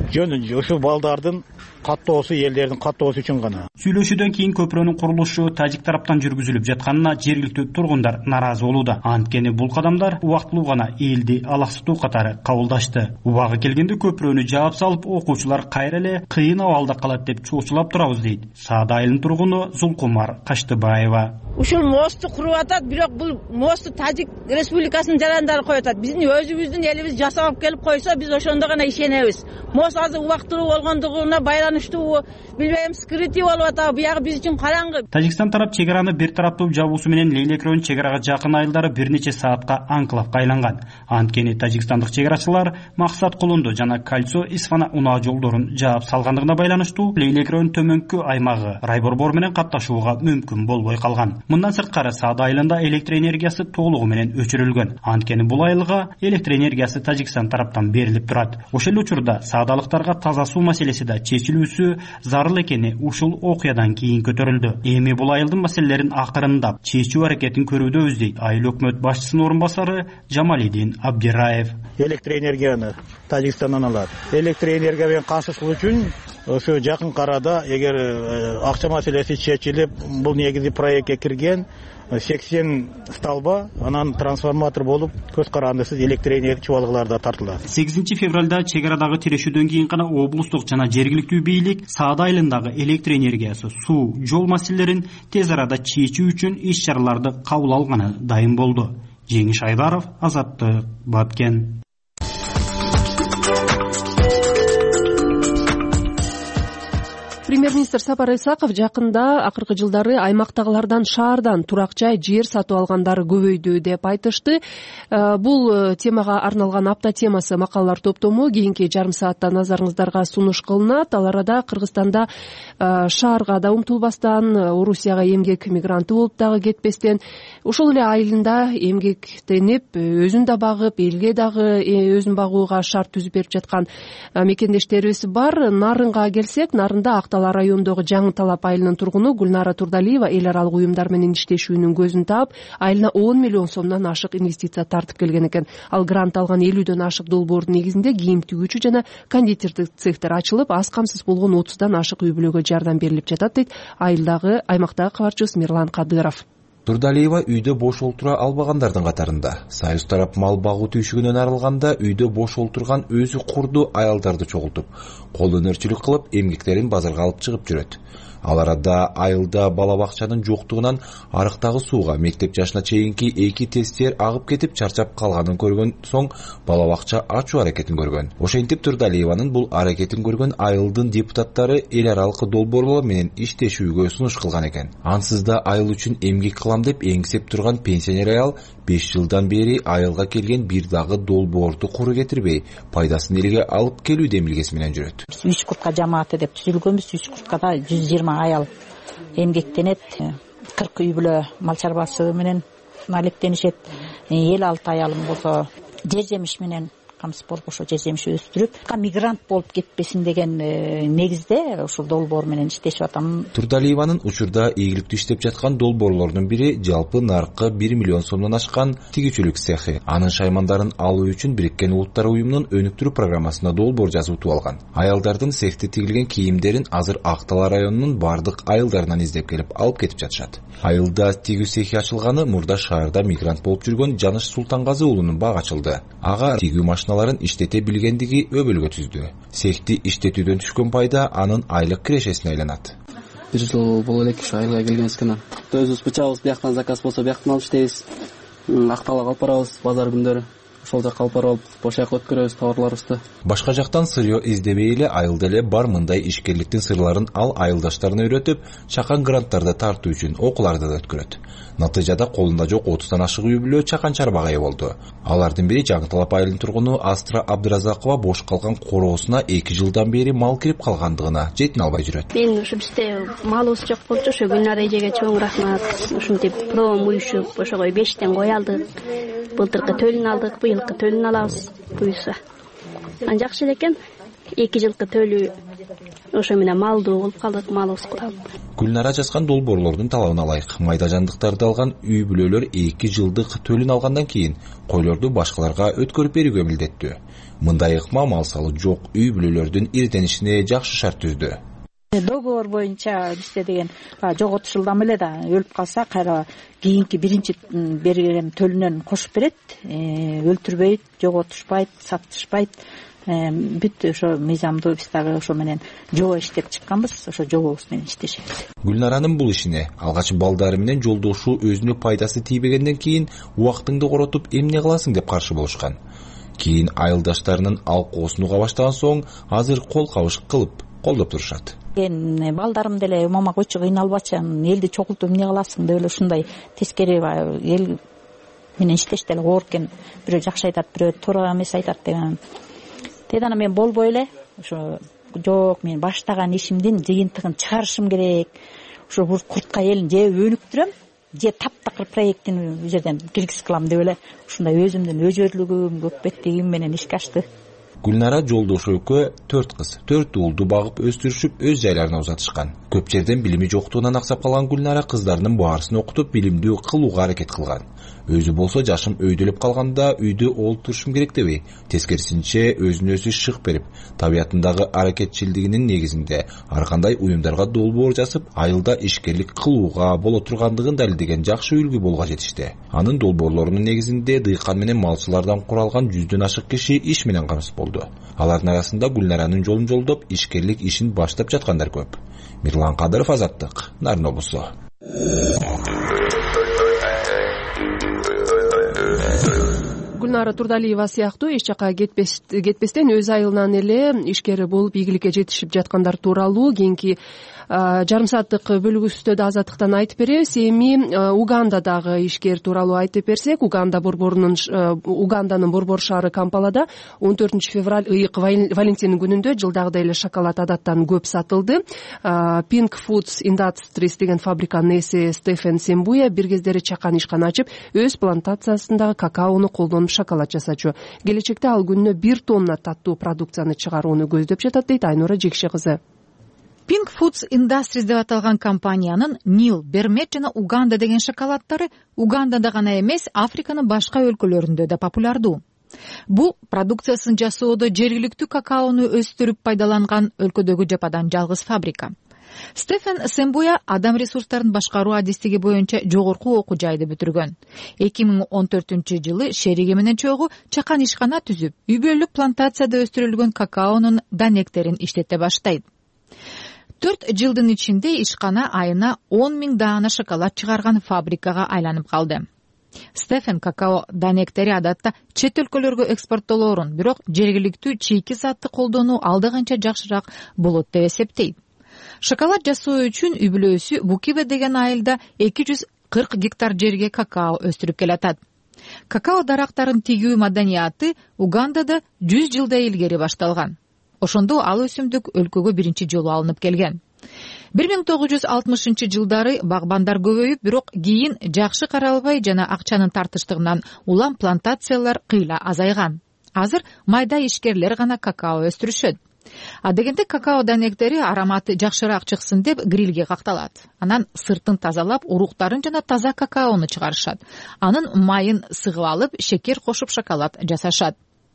жөн ушул балдардын каттоосу элдердин каттоосу үчүн гана. Сүйлөшүүдөн кийин көпүрөнүн курулушу тажик тараптан жүргүзүлүп жатканына жергиликтүү тургундар наразы болууда. Анткени бул кадамдар убактылуу гана элди алаксытуу катары кабылдашты. Убагы келгенде көпүрөнү жаап салып, окуучулар кайра эле кыйын абалда калат деп чоочулап турабыз дейт Саада айылынын тургуну Зулкумар Каштыбаева. Ушул мосту куруп атат, бирок бул мосту Тажик Республикасынын жарандары коюп атат. Биздин өзүбүздүн элибиз жасап келип койсо, биз ошондо гана ишенебиз. Мост азыр убактылуу болгондугуна байланыштуу, билбейм, скрытый болуп атабы, буягы биз үчүн караңгы. Тажикстан тарап чек араны бир тараптуу жабуусу менен Лейлек-Рөөн чек арага жакын айылдары бир нече саатка анклавга айланган. Анткени тажикстандык чек арачылар Максат Кулунду жана Кольцо Исфана унаа жолдорун жаап салгандыгына байланыштуу Лейлек-Рөөн төмөнкү аймагы Райборбор менен катташууга мүмкүн болбой калган. Мындан сырткары Саада айылында электр энергиясы толугу менен өчүрүлгөн. Анткени бул айылга электр энергиясы Тажикстан тараптан берилип турат. Ошол эле учурда саадалыктарга таза суу маселеси да чечилүүсү зарыл экени ушул окуядан кийин көтөрүлдү. Эми бул айылдын маселелерин акырындап чечүү аракетин көрүүдөбүз дейт айыл өкмөт башчысынын орун басары Жамалидин Абдираев. Электр энергияны Тажикстандан алат. Электр энергия менен камсыздоо үчүн ошо жакын арада эгер акча маселеси чечилип, бул негизи проектке кирген 80 столба, анан трансформатор болуп, көз карандысыз электр энергия чубалгыларда тартылат. 8 февралда чек арадагы тирешүүдөн кийин гана облустук жана жергиликтүү бийлик Саада айылындагы электр энергиясы, суу, жол маселелерин тез арада чечүү үчүн иш чараларды кабыл алганы дайым болду. Жеңиш Айдаров, Азаттык, Баткен. Премьер-министр Сапар Исаков жакында акыркы жылдары аймактагылардан шаардан турак жай жер сатып алгандары көбөйдү деп айтышты. Бул темага арналган апта темасы макалалар топтому кийинки жарым саатта назарыңыздарга сунуш кылынат. Ал арада Кыргызстанда шаарга да умтулбастан, Орусияга эмгек мигранты болуп дагы кетпестен, ошол эле айылында эмгектенип, өзүн да багып, элге дагы өзүн багууга шарт түзүп берип жаткан мекендештерибиз бар. Нарынга келсек, Нарында Актала райондогу Жаңы Талап айылынын тургуну Гүлнара Турдалиева эл аралык уюмдар менен иштешүүнүн көзүн таап, айылына 10 миллион сомдон ашык инвестиция тартып келген экен. Ал грант алган 50дөн ашык долбоордун негизинде кийим тигүүчү жана кондитердик цехтер ачылып, аз камсыз болгон 30дан ашык үй бүлөгө жардам берилип жатат дейт аймактагы кабарчыбыз Мирлан Кадыров. Турдалиева үйдө бош олтура албагандардын катарында. Союз тарап мал багуу түйшүгүнөн арылганда үйдө бош олтурган өзү курду аялдарды чогултуп, кол өнөрчүлүк кылып, эмгектерин базарга алып чыгып жүрөт. Ал арада айылда бала бакчанын жоктугунан арыктагы сууга мектеп жашына чейинки 2 тесттер агып кетип чарчап калганын көргөн соң бала бакча ачуу аракетин көргөн. Ошентип Турдалиеванын бул аракетин көргөн айылдын депутаттары эл аралык долбоорлор менен иштешүүгө сунуш кылган экен. Ансыз да айыл үчүн эмгек кылам деп эңсеп турган пенсионер аял 5 жылдан бери айылга келген бир дагы долбоорду куру кетирбей, пайдасын элге алып келүү демилгеси менен жүрөт. 3 куртка жамааты деп түзүлгөнбүз. 3 курткада 120 аял эмгектенет. 40 үй бүлө мал чарбасы менен алектенишет. 56 аялым болсо жер жемиш менен камсыз болуп ошо жер жемиш өстүрүп, мигрант болуп кетпесин деген негизде ушул долбоор менен иштешип атам. Турдалиеванын учурда ийгиликтүү иштеп жаткан долбоорлордун бири жалпы наркы 1 миллион сомдон ашкан тигүүчүлүк цехи. Анын шаймандарын алуу үчүн Бириккен Улуттар уюмунун өнүктүрүү программасына долбоор жазып утуп алган. Аялдардын цехте тигилген кийимдерин азыр Актала районунун бардык айылдарынан издеп келип алып кетип жатышат. Айылда тигүү цехи ачылганы мурда шаарда мигрант болуп жүргөн Жаныш Султангазы уулунун бак ачылды. Ага тигүү машиналарын иштете билгендиги өбөлгө түздү. Цехти иштетүүдөн түшкөн пайда анын айлык кирешесине айланат. 1 жыл боло элек ушу айылга келгенбизкен. Өзүбүз бычабыз, бияктан заказ болсо бияктан алып иштейбиз. Акталга алып барабыз базар күндөрү. Ошол жакка алып барып, бошак өткөрөбүз товарларыбызды. Башка жактан сырьё издебей эле айылда эле бар мындай ишкерликтин сырларын ал айылдаштарына үйрөтүп, чакан гранттарды тартуу үчүн окууларды да өткөрөт. Натыйжада колунда жок 30дан ашык үй бүлө чакан чарбага ээ болду. Алардын бири Жаңы Талап айылынын тургуну Астра Абдыразакова бош калган короосуна 2 жылдан бери мал кирип калгандыгына жетине албай жүрөт. Мен ушу бизде малыбыз жок болчу, ошо Гүлнара эжеге чоң рахмат. Ушинтип проом уюшуп, ошого 5тен кой алдык. Былтыркы төлүн алдык, быйылкы төлүн алабыз буюрса. Жакшы экен. 2 жылкы төлү ошо менен малдуу болуп калдык, малыбыз куралып. Гүлнара жазган долбоорлордун талабына ылайык майда жандыктарды алган үй бүлөлөр 2 жылдык төлүн алгандан кийин койлорду башкаларга өткөрүп берүүгө милдеттүү. Мындай ыкма мал салы жок үй бүлөлөрдүн ирденишине жакшы шарт түздү. Договор боюнча бизде деген жоготуш жылдам эле да өлүп калса кайра кийинки биринчи берген төлүнөн кошуп берет. Өлтүрбөйт, жоготушпайт, сатышпайт. Бүт ошо мыйзамдуу биз дагы ошо менен жоо иштеп чыкканбыз, ошо жообуз менен иштешебиз. Гүлнаранын бул ишине алгач балдары менен жолдошуу өзүнө пайдасы тийбегенден кийин убактыңды коротуп эмне кыласың деп каршы болушкан. Кийин айылдаштарынын алкоосун уга баштаган соң азыр кол кабыш кылып колдоп турушат. Балдарым деле мама койчу кыйналбачы, элди чогултуп эмне кыласың деп эле ушундай тескери эл менен иштеш деле оор экен. Бирөө жакшы айтат, бирөө туура эмес айтат деген. Тедана мен болбой эле ошо жок, мен баштаган ишимдин жыйынтыгын чыгарышым керек. Ошо куртка элин же өнүктүрөм, же таптакыр проекттин бул жерден киргиз кылам деп эле ушундай өзүмдүн өжөрлүгүм, көкбеттигим менен ишке ачты. Гүлнара жолдошу экөө 4 кыз, 4 уулду багып өстүрүшүп өз жайларына узатышкан. Көп жерден билими жоктугунан аксап калган Гүлнара кыздарынын баарысын окутуп билимдүү кылууга аракет кылган. Өзү болсо жашым өйдөлөп калганда үйдө олтурушум керек деби, тескерисинче өзүнө өзү шык берип, табиятындагы аракетчилдигинин негизинде ар кандай уюмдарга долбоор жазып, айылда ишкерлик кылууга боло тургандыгын далилдеген жакшы үлгү болууга жетишти. Анын долбоорлорунун негизинде дыйкан менен малчылардан куралган 100дөн ашык киши иш менен камсыз болду. Алардын арасында Гүлнаранын жолун жолдоп, ишкерлик ишин баштап жаткандар көп. Мирлан Кадыров, Азаттык, Нарын облусу. Гүлнара Турдалиева сыяктуу эч жака кетпестен өз айылынан эле ишкер болуп ийгиликке жетишип жаткандар тууралуу кийинки жарым сааттык бөлүгүбүздө да Азаттыктан айтып беребиз. Эми Угандадагы ишкер тууралуу айтып берсек, Уганданын борбор шаары Кампалада 14 февраль ыйык Валентин күнүндө жылдагыдай эле шоколад адаттан көп сатылды. Pink Foods Industries деген фабриканын ээси Стефен Сембуя бир кездери чакан ишкана ачып, өз плантациясындагы какаону колдонуп шоколад жасачу. Келечекте ал күнүнө 1 тонна таттуу продукцияны чыгарууну көздөп жатат дейт Айнура Жекше кызы. Pink Foods Industries деп аталган компаниянын Нил, Бермет жана Уганда деген шоколаддары Угандада гана эмес, Африканын башка өлкөлөрүндө да популярдуу. Бул продукциясын жасоодо жергиликтүү какаону өстүрүп пайдаланган өлкөдөгү жападан жалгыз фабрика. Стефен Сембуя адам ресурстарын башкаруу адистиги боюнча жогорку окуу жайды бүтүргөн. 2014-жылы шериги менен чогуу чакан ишкана түзүп, үй бүлөлүк плантацияда өстүрүлгөн какаонун данектерин иштете баштайт. 4 жылдын ичинде ишкана айына 10,000 даана шоколад чыгарган фабрикага айланып калды. Стефен какао данектери адатта чет өлкөлөргө экспорттолоорун, бирок жергиликтүү чийки затты колдонуу алда канча жакшыраак болот деп эсептейт. Шоколад жасоо үчүн үй бүлөсү Букиве деген айылда 240 гектар жерге какао өстүрүп келатат. Какао дарактарын тигүү маданияты Угандада 100 жылдай илгери башталган. Ошондо ал өсүмдүк өлкөгө биринчи жолу алынып келген. 1960-жылдары багбандар көбөйүп, бирок кийин жакшы каралбай жана акчанын тартыштыгынан улам плантациялар кыйла азайган. Азыр майда ишкерлер гана какао өстүрүшөт. Дегенде какао данектери ароматы жакшыраак чыксын деп грилге какталат. Анан сыртын тазалап, уруктарын жана таза какаону чыгарышат. Анын майын сыгып алып, шекер кошуп шоколад жасашат.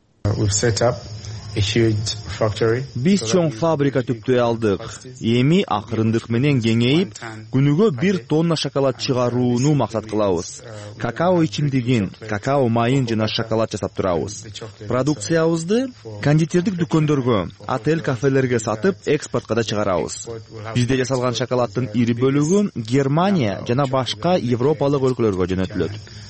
Биз чоң фабрика түптөй алдык. Эми акырындык менен кеңейип, күнүгө 1 тонна шоколад чыгарууну максат кылабыз. Какао ичимдигин, какао майын жана шоколад жасап турабыз. Продукциябызды кондитердик дүкөндөргө, отель, кафелерге сатып, экспортко да чыгарабыз. Бизде жасалган шоколаддын ири бөлүгү Германия жана башка европалык өлкөлөргө жөнөтүлөт.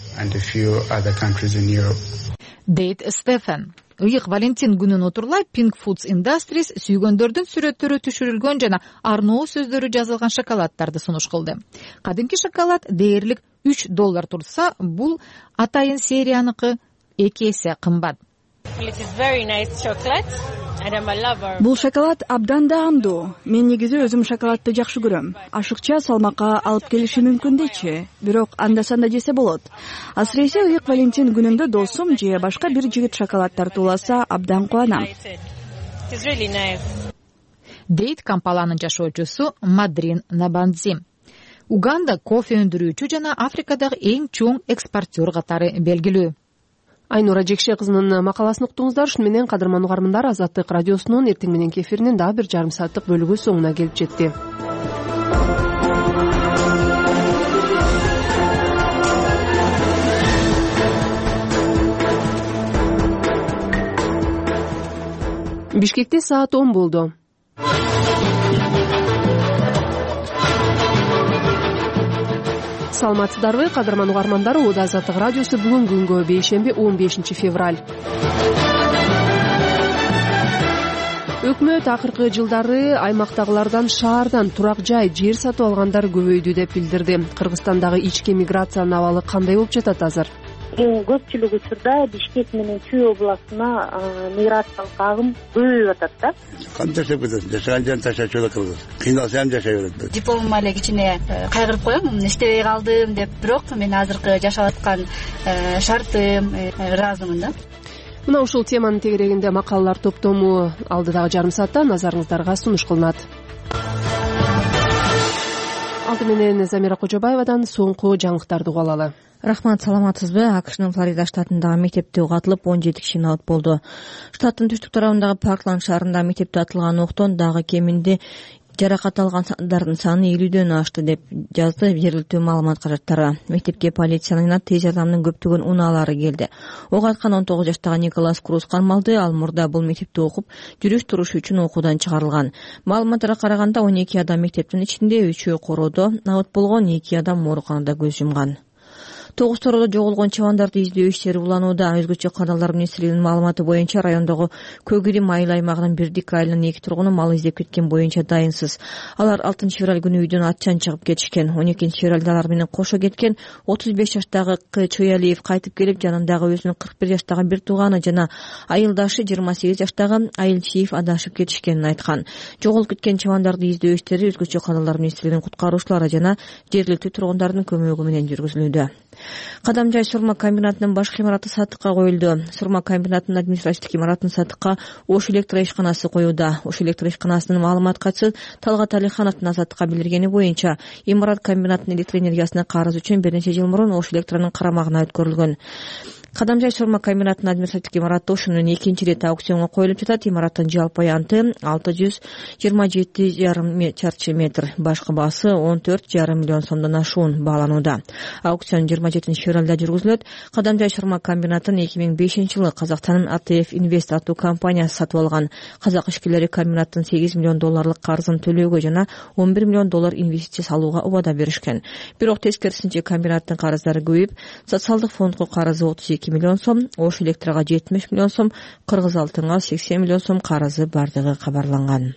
Дейт Стефен. Ыйык Валентин күнүн отурлай Pink Foods Industries сүйгөндөрдүн сүрөттөрү түшүрүлгөн жана арноо сөздөрү жазылган шоколаддарды сунуш кылды. Кадимки шоколад дээрлик $3 турса, бул атайын серияныкы 2 эсе кымбат. Бул шоколад абдан даамдуу. Мен негизи өзүм шоколадты жакшы көрөм. Ашыкча салмакка алып келиши мүмкүн дейчи, бирок анда-санда жесе болот. Асыресе ыйык Валентин күнүндө досум же башка бир жигит шоколад тартууласа абдан кубанам. дейт Кампаланын жашоочусу Мадрин Набандзи. Уганда кофе өндүрүүчү жана Африкадагы эң чоң экспортер катары белгилүү. Айнура Жекше кызынын макаласын уктуңуздар. Ушуну менен кадырман угармандар, Азаттык радиосунун эртең мененки эфиринин дагы бир жарым сааттык бөлүгү соңуна келип жетти. Бишкекте саат 10 болду. Саламатсыздарбы, кадырман угармандар? Ууда Азаттык радиосу бүгүн күнгө бейшемби 15 февраль. Өкмөт акыркы жылдары аймактагылардан шаардан турак жай, жер сатып алгандар көбөйдү деп билдирди. Кыргызстандагы ички миграциянын абалы кандай болуп жатат азыр? Көпчүлүк учурда Бишкек менен Чүй областына миграциялык агым көбөйүп атат да. Кантип жашап кетесиң? Жашаган жерин ташачу эле кыргыз. Кыйналса ham жашай берет. Дипломум эле кичине кайгырып коем, иштебей калдым деп, бирок мен азыркы жашап аткан шартым ыраазымын да. Мына ушул теманын тегерегинде макалалар топтому алдыдагы жарым саатта назарыңыздарга сунуш кылынат. Алты менен Замира Кожобаевадан соңку жаңылыктарды угуп алалы. Рахмат, саламатсызбы? АКШнын Флорида штатындагы мектепте угу атылып 17 киши наут болду. Штаттын түштүк тарабындагы Паркланд шаарында мектепте атылган октон дагы кеминде жаракат алгандардын саны 50дөн ашты деп жазды жергиликтүү маалымат каражаттары. Мектепке полициянын тез жардамдын көптөгөн унаалары келди. Ок аткан 19 жаштагы Николас Круз кармалды. Ал мурда бул мектепте окуп, жүрүш туруш үчүн окуудан чыгарылган. Маалыматтарга караганда 12 адам мектептин ичинде, 3-өө короодо наут болгон, 2 адам ооруканада көз жумган. 9 тороодо жоголгон чабандарды издөө иштери уланууда. Өзгөчө кадрлар министрлигинин маалыматы боюнча райондогу Көгүрим айыл аймагынын Бирдик айылынын 2 тургуну мал издеп кеткен боюнча дайынсыз. Алар 6-февраль күнү үйдөн атчан чыгып кетишкен. 12-февралда алар менен кошо кеткен 35 жаштагы Чоялиев кайтып келип, жанындагы өзүнүн 41 жаштагы бир тууганы жана айылдашы 28 жаштагы Айылчиев адашып кетишкенин айткан. Жоголуп кеткен чабандарды издөө иштери өзгөчө кадрлар министрлигинин куткаруучулары жана жергиликтүү тургундардын көмөгү менен жүргүзүлүүдө. Кадамжай сурма комбинатынын башкы имараты сатыкка коюлду. Сурма комбинатынын административдик имаратын сатыкка Ош электр ишканасы коюуда. Ош электр ишканасынын маалымат катчысы Талгат Алихановдун Азаттыкка билдиргени боюнча, имарат комбинатынын электр энергиясына карыз үчүн бир нече жыл мурун Ош электронун карамагына өткөрүлгөн. Кадамжай сурма комбинатынын административдик имараты ошонун экинчи ирет аукционго коюлуп жатат. Имараттын жалпы аянты 627,5 чарчы метр, башкы баасы 14,5 миллион сомдон ашуун бааланууда. Аукцион 27-февралда жүргүзүлөт. Кадамжай сурма комбинатын 2005-жылы Казакстандын АТФ Инвест аттуу компаниясы сатып алган. Казак ишкерлери комбинаттын 8 миллион долларлык карызын төлөөгө жана 11 миллион доллар инвестиция салууга убада беришкен. Бирок тескерисинче комбинаттын карыздары көбөйүп, социалдык фондго карызы 32 миллион сом, Ош электрага 70 миллион сом, Кыргыз алтынга 80 миллион сом карызы бардыгы кабарланган.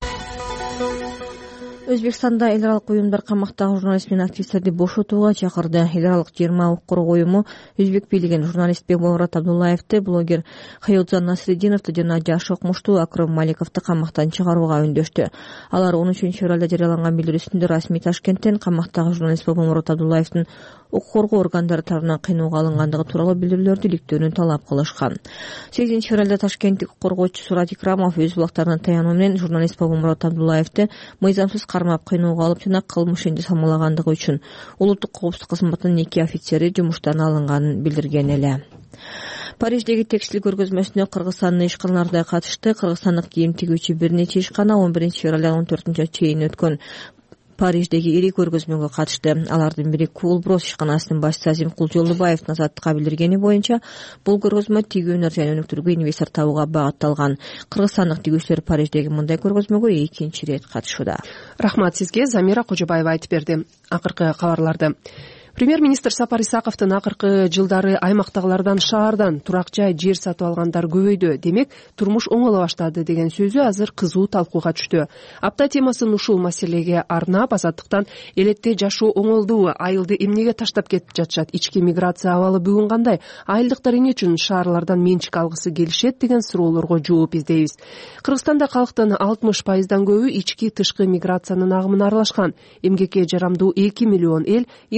Өзбекстанда эл аралык уюмдар камактагы журналист менен активисттерди бошотууга чакырды. Эл аралык 20 укук уюму өзбек бийлигин журналист Бекболмурат Абдуллаевди, блогер Хаютзан Насреддиновду жана жаш окумуштуу Акрым Маликовду камактан чыгарууга үндөштү. Алар 13-февралда жарыяланган билдирүүсүндө расмий Ташкенттен камактагы журналист Бекболмурат Абдуллаевдин укук коргоо органдары тарабынан кыйноого алынгандыгы тууралуу билдирүүлөрдү иликтөөнү талап кылышкан. 8-февралда Ташкенттик коргоочу Сурат Икрамов өз булактарына таянуу менен журналист Бекболмурат Абдуллаевди мыйзамсыз кармап кыйноого алып жана кылмыш ишин самалагандыгы үчүн улуттук коопсуздук кызматынын 2 офицери жумуштан алынганын билдирген эле. Париждеги текстиль көргөзмөсүнө Кыргызстандын ишканалары да катышты. Кыргызстандык кийим тигүүчү бир нече ишкана 11-февралдан 14-чө чейин өткөн Париждеги ири көргөзмөгө катышты. Алардын бири Куулброс ишканасынын башчысы Азимкул Жолдубаевдин Азаттыкка билдиргени боюнча, бул көргөзмө тигүүнөр жана өнүктүрүүгө инвестор табууга багытталган. Кыргызстандык тигүүчүлөр Париждеги мындай көргөзмөгө экинчи ирет катышууда. Рахмат сизге, Замира Кожобаева айтып берди. Акыркы кабарларды. Премьер-министр Сапар Исаковдун акыркы жылдары аймактагылардан шаардан турак жай, жер сатып алгандар көбөйдү. Демек, турмуш оңоло баштады деген сөзү азыр кызуу талкууга түштү. Апта темасын ушул маселеге арнап Азаттыктан элетте жашоо оңолдубу, айылды эмнеге таштап кетип жатышат, ички миграция абалы бүгүн кандай, айылдыктар эмне үчүн шаарлардан менчик алгысы келишет деген суроолорго жооп издейбиз. Кыргызстанда калктын 60%дан көбү ички тышкы миграциянын агымына аралашкан. Эмгекке жарамдуу 2 миллион эл инфраструктура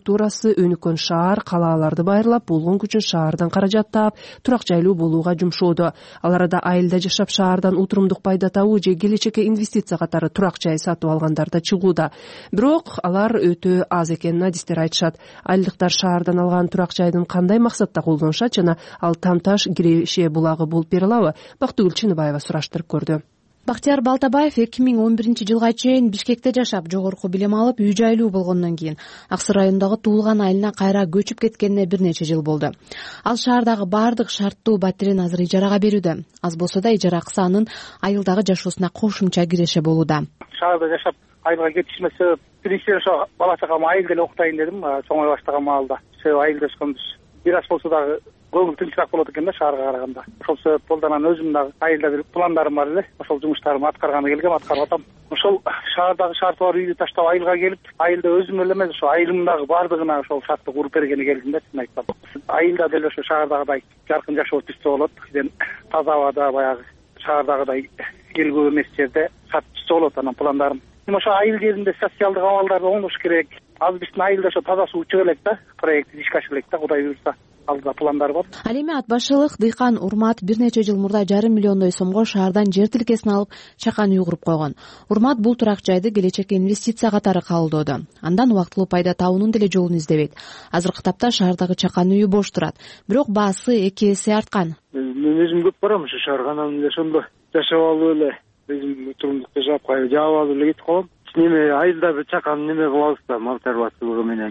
туурасы өнүккөн шаар калааларды байырлап болгон күчүн шаардан каражаттап турак жайлуу болууга жумшоодо. Ал арада айылда жашап шаардан утурумдук пайда табуу же келечекке инвестиция катары турак жай сатып алгандар да чыгууда. Бирок алар өтө аз экенин адистер айтышат. Айылдыктар шаардан алган турак жайдын кандай максатта колдонушат жана ал Тамташ киреше булагы болуп бере алабы? Бактыгүл Чыныбаева сураштырып көрдү. Бактияр Балтабаев 2011-жылга чейин Бишкекте жашап, жогорку билим алып, үй жайлуу болгондон кийин Аксы районундагы туулган айылына кайра көчүп кеткенине бир нече жыл болду. Ал шаардагы бардык шарттуу батирин азыр ижарага берүүдө. Аз болсо да ижара акысы анын айылдагы жашоосуна кошумча киреше болууда. Шаарда жашап айылга кетишиме себеп биринчиден ошо бала чакама айылда эле уктайын дедим, чоңой баштаган маалда. Себеби айылда өскөнбүз. Бир аз болсо дагы көңүл тынчыраак болот экен да шаарга караганда. Ошол себеп болду анан өзүм дагы айылда бир пландарым бар эле. Ошол жумуштарымды аткарганы келгем, аткарып атам. Ошол шаардагы шарты бар үйдү таштап айылга келип, айылда өзүм эле эмес, ошо айылымдагы бардыгына ошол шартты куруп бергени келдим да, чын айтсам. Айылда деле ошо шаардагыдай жаркын жашоо түзсө болот. Кийин таза абада баягы шаардагыдай келгүү эмес жерде шарт түзсө болот анан пландарым. Ошо айыл жеринде социалдык абалдарды оңдош керек. Аз биздин айылда ошо таза суу чыга элек да, проект ишке ашыра элек да, Кудай буйрса. Алдыда пландар бар. Ал эми ат башылык дыйкан Урмат бир нече жыл мурда 1,5 миллиондой сомго шаардан жер тилкесин алып, чакан үй куруп койгон. Урмат бул турак жайды келечекке инвестиция катары кабылдоодо. Андан убактылуу пайда табуунун деле жолун издебейт. Азыркы тапта шаардагы чакан үйү бош турат. Бирок баасы 2 эсе арткан. Мен өзүм көп барам ушу шаарга, анан ошондо жашап алып эле өзүм турумдукта жаап алып эле кетип калам. Неме айылда бир чакан неме кылабыз да, мал чарбачылыгы менен.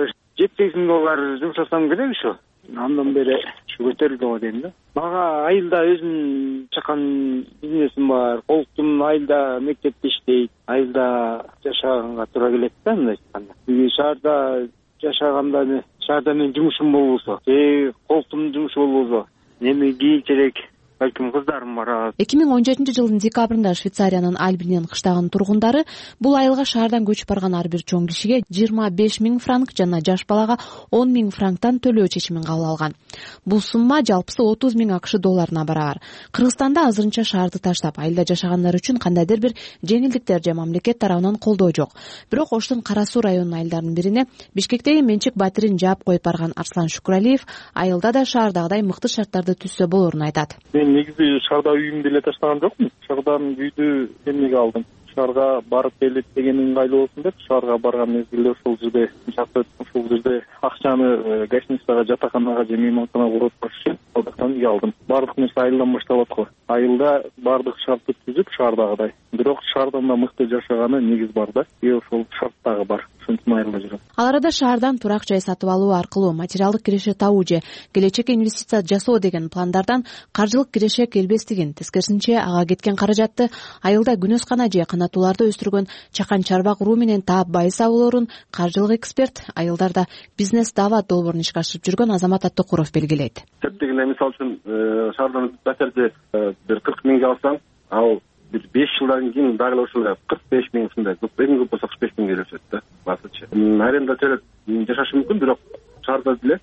$7-8 жумшасам керек ушу. Андан бери көтөрүлдү го дейм да. Мага айылда өзүм чакан бизнесим бар. Колтум айылда мектепте иштейт. Айылда жашаганга туура келет да, мындай айтканда. Шаарда жашаганда шаарда менин жумушум болбосо, колтумдун жумушу болбосо, эми кийинчерээк балким кыздарым бар. 2017-жылдын декабрында Швейцариянын Альбинен кыштагынын тургундары бул айылга шаардан көчүп барган ар бир чоң кишиге 25.000 франк жана жаш балага 10.000 франктан төлөө чечимин кабыл алган. Бул сумма жалпысы 30.000 АКШ долларына барабар. Кыргызстанда азырынча шаарды таштап айылда жашагандар үчүн кандайдыр бир жеңилдиктер же мамлекет тарабынан колдоо жок. Бирок Оштун Кара Суу районунун айылдарынын бирине Бишкектеги менчик батирин жаап коюп барган Арслан Шукуралиев айылда да шаардагыдай мыкты шарттарды түзсө болорун айтат. Негизи шаарда үйүмдү эле таштаган жокмун. Шаардан үйдү эмнеге алдым? Шаарга барып келип деген ыңгайлуу болсун деп шаарга барган мезгилде ошол жерде ошол жерде акчаны гостиницага, жатаканага же мейманканага куруп барышып, алдыктан үй алдым. Бардык нерсе айылдан башталат го. Айылда бардык шартты түзүп шаардагыдай. Бирок шаардан да мыкты жашаганы негиз бар да. Ошол шарт дагы бар. Ошентип айылда жүрөм. Ал арада шаардан турак жай сатып алуу аркылуу материалдык киреше табуу же келечекке инвестиция жасоо деген пландардан каржылык киреше келбестигин, тескерисинче ага кеткен каражатты айылда күнөскана же канатууларды өстүргөн чакан чарбак уруу менен таап байыса болорун каржылык эксперт, айылдарда бизнес даават долбоорун ишке ашырып жүргөн Азамат Аттыкуров белгилейт. Дегенде мисалы үчүн шаардан патерди бир 40 миңге алсаң, ал бир 5 жылдан кийин дагы ошол 45 миң ушундай эң көп болсо 45 миңге өсөт да баасычы. Аренда төлөп жашашы мүмкүн, бирок шаарда деле